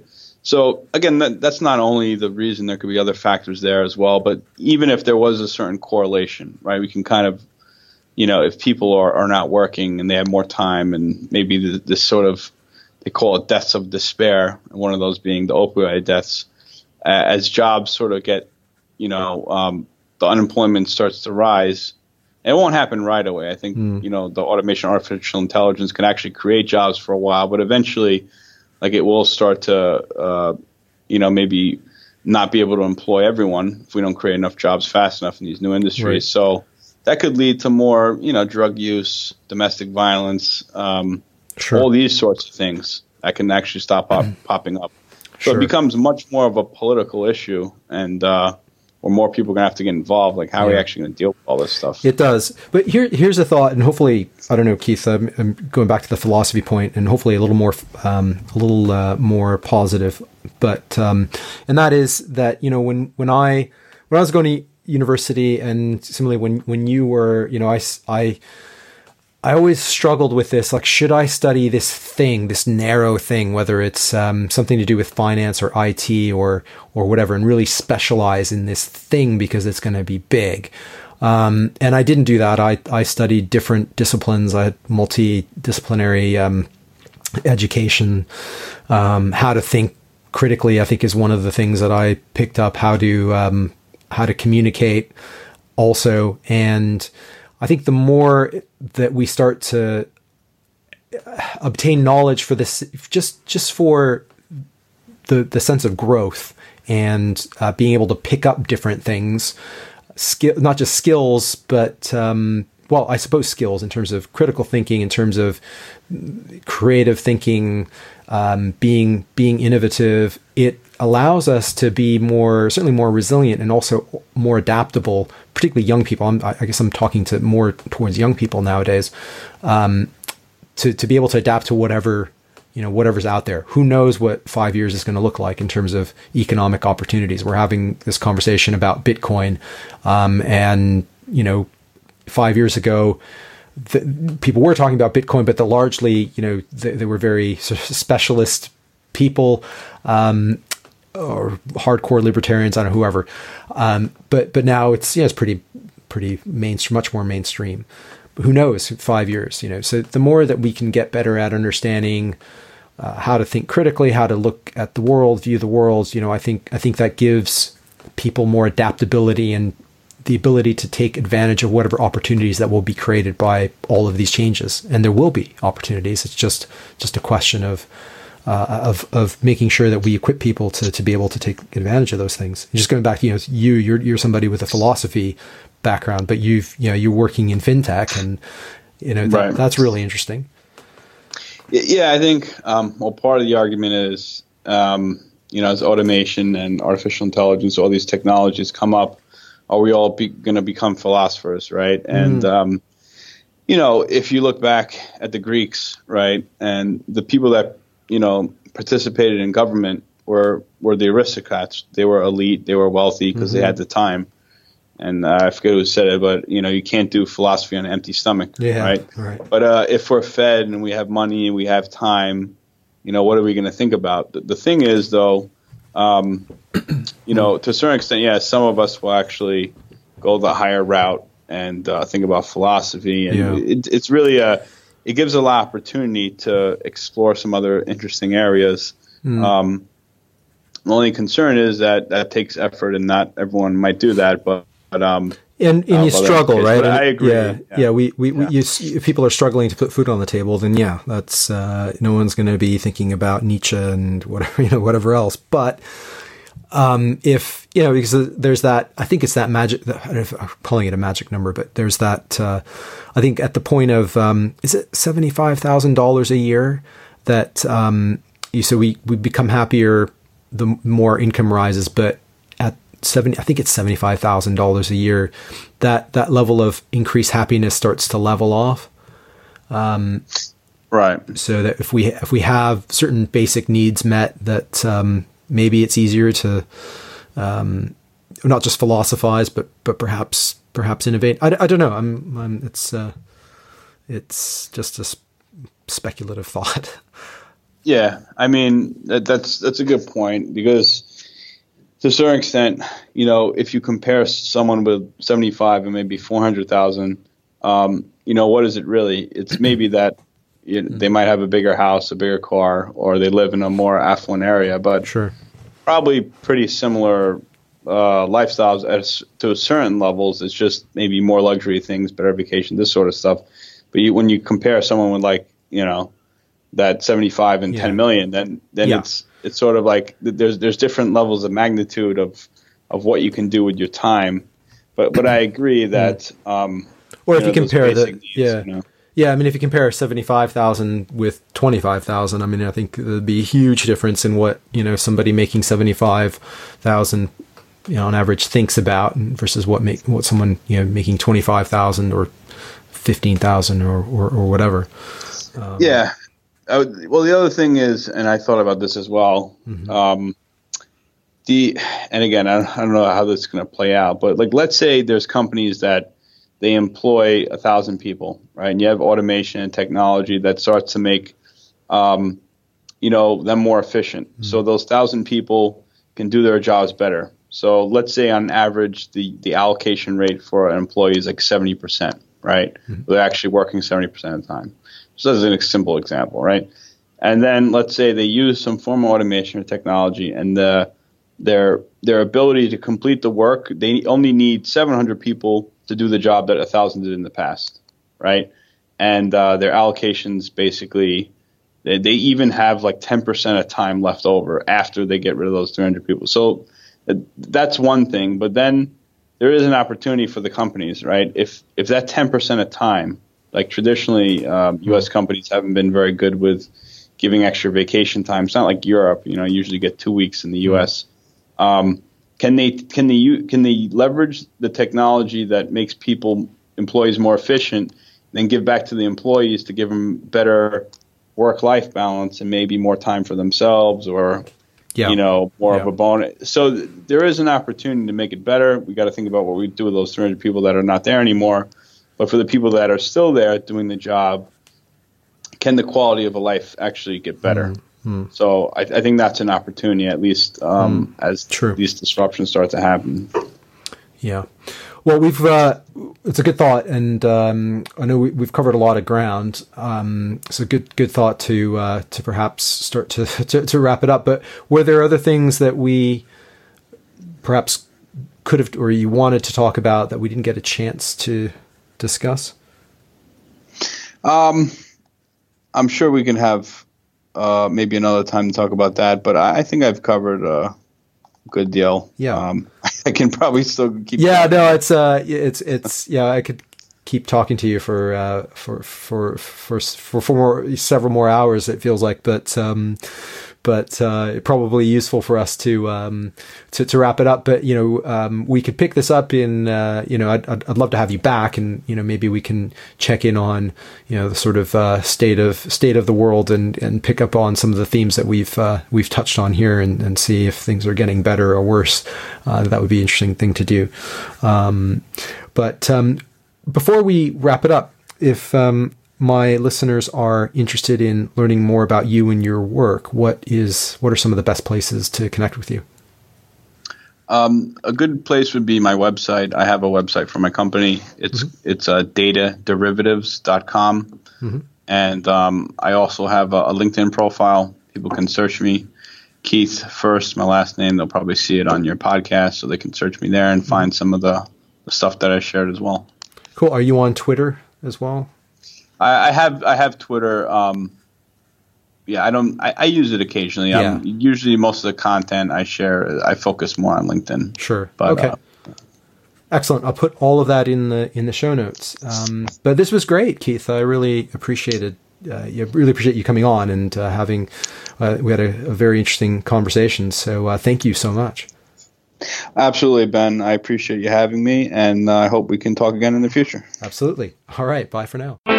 So again, that, that's not only the reason. There could be other factors there as well. But even if there was a certain correlation, right, we can kind of, you know, if people are, are not working and they have more time, and maybe the, this sort of, they call it deaths of despair, and one of those being the opioid deaths, uh, as jobs sort of get, you know, um, the unemployment starts to rise. And it won't happen right away. I think, mm. you know, the automation, artificial intelligence can actually create jobs for a while, but eventually, like, it will start to, uh, you know, maybe not be able to employ everyone if we don't create enough jobs fast enough in these new industries. Right. So that could lead to more, you know, drug use, domestic violence, um, sure. all these sorts of things that can actually stop pop, popping up. So sure. it becomes much more of a political issue, and uh, or more people are going to have to get involved. Like, how yeah. are we actually going to deal with all this stuff? It does. But here, here's a thought, and hopefully, I don't know, Keith, I'm, I'm going back to the philosophy point, and hopefully a little more, um, a little uh, more positive. But um, and that is that, you know, when when I when I was going to university, and similarly when when you were, you know, I I. I always struggled with this, like, should I study this thing, this narrow thing, whether it's um, something to do with finance or I T or or whatever, and really specialize in this thing because it's going to be big. Um, and I didn't do that. I, I studied different disciplines. I had multidisciplinary um, education. Um, how to think critically, I think, is one of the things that I picked up. How to um, how to communicate also. And I think the more that we start to obtain knowledge for this, just just for the the sense of growth and uh, being able to pick up different things, skill, not just skills, but um, well, I suppose skills in terms of critical thinking, in terms of creative thinking, um, being being innovative. It allows us to be more, certainly more resilient, and also more adaptable, particularly young people. I'm, I guess I'm talking to more towards young people nowadays, um, to, to be able to adapt to whatever, you know, whatever's out there. Who knows what five years is going to look like in terms of economic opportunities? We're having this conversation about Bitcoin. Um, and, you know, five years ago, the, people were talking about Bitcoin, but the largely, you know, they, they were very sort of specialist people, um, or hardcore libertarians, I don't know, whoever. Um, but, but now it's, yeah, it's pretty, pretty mainstream, much more mainstream. But who knows, five years, you know? So the more that we can get better at understanding uh, how to think critically, how to look at the world, view the world, you know, I think, I think that gives people more adaptability and the ability to take advantage of whatever opportunities that will be created by all of these changes. And there will be opportunities. It's just, just a question of, Uh, of of making sure that we equip people to to be able to take advantage of those things. And just going back, you know, you you're you're somebody with a philosophy background, but you've you know you're working in fintech, and you know that, right. that's really interesting. Yeah, I think um, well, part of the argument is um, you know, as automation and artificial intelligence, all these technologies come up, are we all be, going to become philosophers, right? And mm. um, you know, if you look back at the Greeks, right, and the people that you know, participated in government were were the aristocrats. They were elite. They were wealthy because mm-hmm. they had the time. And uh, I forget who said it, but you know, you can't do philosophy on an empty stomach, yeah, right? right? But uh, if we're fed and we have money and we have time, you know, what are we going to think about? The, the thing is, though, um, you know, to a certain extent, yeah, some of us will actually go the higher route and uh, think about philosophy, and yeah. it, it's really a It gives a lot of opportunity to explore some other interesting areas. Mm. Um, the only concern is that that takes effort, and not everyone might do that. But, but um, and, and uh, you struggle, right? But I agree. Yeah, yeah. yeah we we, yeah. we you, if people are struggling to put food on the table, then yeah, that's uh, no one's going to be thinking about Nietzsche and whatever you know, whatever else. But um, if you know, because there's that, I think it's that magic. I don't know if I'm calling it a magic number, but there's that. Uh, I think at the point of um, is it seventy-five thousand dollars a year that um, you so we we become happier the more income rises, but at seventy, I think it's seventy-five thousand dollars a year, that that level of increased happiness starts to level off. Um, right. So that if we if we have certain basic needs met, that um, maybe it's easier to um, not just philosophize, but but perhaps perhaps innovate. I, I don't know. I'm, I'm it's uh, it's just a sp- speculative thought. Yeah, I mean that, that's that's a good point, because to a certain extent, you know, if you compare someone with seventy-five and maybe four hundred thousand, um, you know, what is it really? It's maybe that you know, they might have a bigger house, a bigger car, or they live in a more affluent area, but sure, probably pretty similar uh, lifestyles as to certain levels. It's just maybe more luxury things, better vacation, this sort of stuff. But you, when you compare someone with like, you know, that seventy-five and yeah. ten million, then then yeah. it's it's sort of like there's there's different levels of magnitude of of what you can do with your time. But but I agree that um, or if you, know, you compare the needs, yeah. You know, Yeah, I mean, if you compare seventy-five thousand with twenty-five thousand, I mean, I think there'd be a huge difference in what, you know, somebody making seventy-five thousand, you know, on average thinks about versus what make what someone, you know, making twenty-five thousand or fifteen thousand or, or, or whatever. Um, yeah. I would, well, the other thing is, and I thought about this as well, mm-hmm. um, the, and again, I don't, I don't know how this is going to play out, but like, let's say there's companies that they employ a thousand people, right? And you have automation and technology that starts to make, um, you know, them more efficient. Mm-hmm. So those thousand people can do their jobs better. So let's say on average, the, the allocation rate for an employee is like seventy percent, right? Mm-hmm. They're actually working seventy percent of the time. So that's a simple example, right? And then let's say they use some form of automation or technology, and the, their their ability to complete the work, they only need seven hundred people to do the job that a thousand did in the past, right? And uh, their allocations basically, they, they even have like ten percent of time left over after they get rid of those three hundred people. So uh, that's one thing. But then there is an opportunity for the companies, right? If if that ten percent of time, like traditionally um, U S companies haven't been very good with giving extra vacation time. It's not like Europe, you know, you usually get two weeks in the U S. Um, Can they can they can they leverage the technology that makes people employees more efficient, then give back to the employees to give them better work-life balance and maybe more time for themselves, or yeah. you know more yeah. of a bonus? So th- there is an opportunity to make it better. We got to think about what we do with those three hundred people that are not there anymore. But for the people that are still there doing the job, can the quality of a life actually get better? Mm. Hmm. So I, I think that's an opportunity, at least um, mm, as true. these disruptions start to happen. Yeah. Well, we've uh, it's a good thought, and um, I know we, we've covered a lot of ground. Um, it's a good good thought to uh, to perhaps start to, to to wrap it up. But were there other things that we perhaps could have, or you wanted to talk about that we didn't get a chance to discuss? Um, I'm sure we can have. Uh, maybe another time to talk about that, but I, I think I've covered a good deal. Yeah, um, I can probably still keep. Yeah, no, it's uh, it's it's yeah. I could keep talking to you for uh, for for for for for more, several more hours. It feels like, but um, but uh, probably useful for us to um to, to wrap it up. But you know, um, we could pick this up in uh, you know, I'd, I'd love to have you back, and you know, maybe we can check in on you know the sort of uh, state of state of the world, and, and pick up on some of the themes that we've uh, we've touched on here, and, and see if things are getting better or worse. Uh, that would be an interesting thing to do. Um, but um, before we wrap it up, if um, my listeners are interested in learning more about you and your work, what is what are some of the best places to connect with you? Um, a good place would be my website. I have a website for my company. It's mm-hmm. it's uh, data derivatives dot com. Mm-hmm. And um, I also have a, a LinkedIn profile. People can search me, Keith First, my last name. They'll probably see it on your podcast, so they can search me there and mm-hmm. find some of the, the stuff that I shared as well. Cool. Are you on Twitter as well? I, I have I have Twitter. Um, yeah, I don't. I, I use it occasionally. Yeah. Um, usually, most of the content I share, I focus more on LinkedIn. Sure. But, okay. Uh, Excellent. I'll put all of that in the in the show notes. Um, but this was great, Keith. I really appreciated. Uh, you really appreciate you coming on and uh, having. Uh, we had a, a very interesting conversation. So uh, thank you so much. Absolutely, Ben. I appreciate you having me, and uh, I hope we can talk again in the future. Absolutely. All right. Bye for now.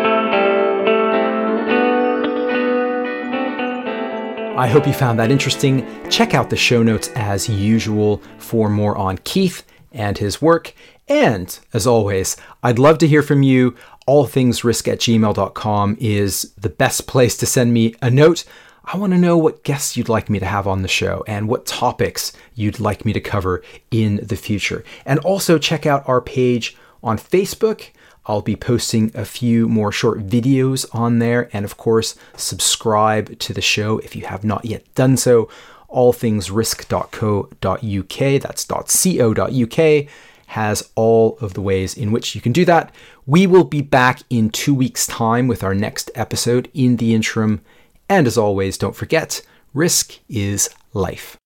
I hope you found that interesting. Check out the show notes as usual for more on Keith and his work. And as always, I'd love to hear from you. all things risk at gmail dot com is the best place to send me a note. I want to know what guests you'd like me to have on the show and what topics you'd like me to cover in the future. And also check out our page on Facebook. I'll be posting a few more short videos on there. And of course, subscribe to the show if you have not yet done so. all things risk dot co dot U K, that's .co.uk, has all of the ways in which you can do that. We will be back in two weeks' time with our next episode. In the interim, and as always, don't forget, risk is life.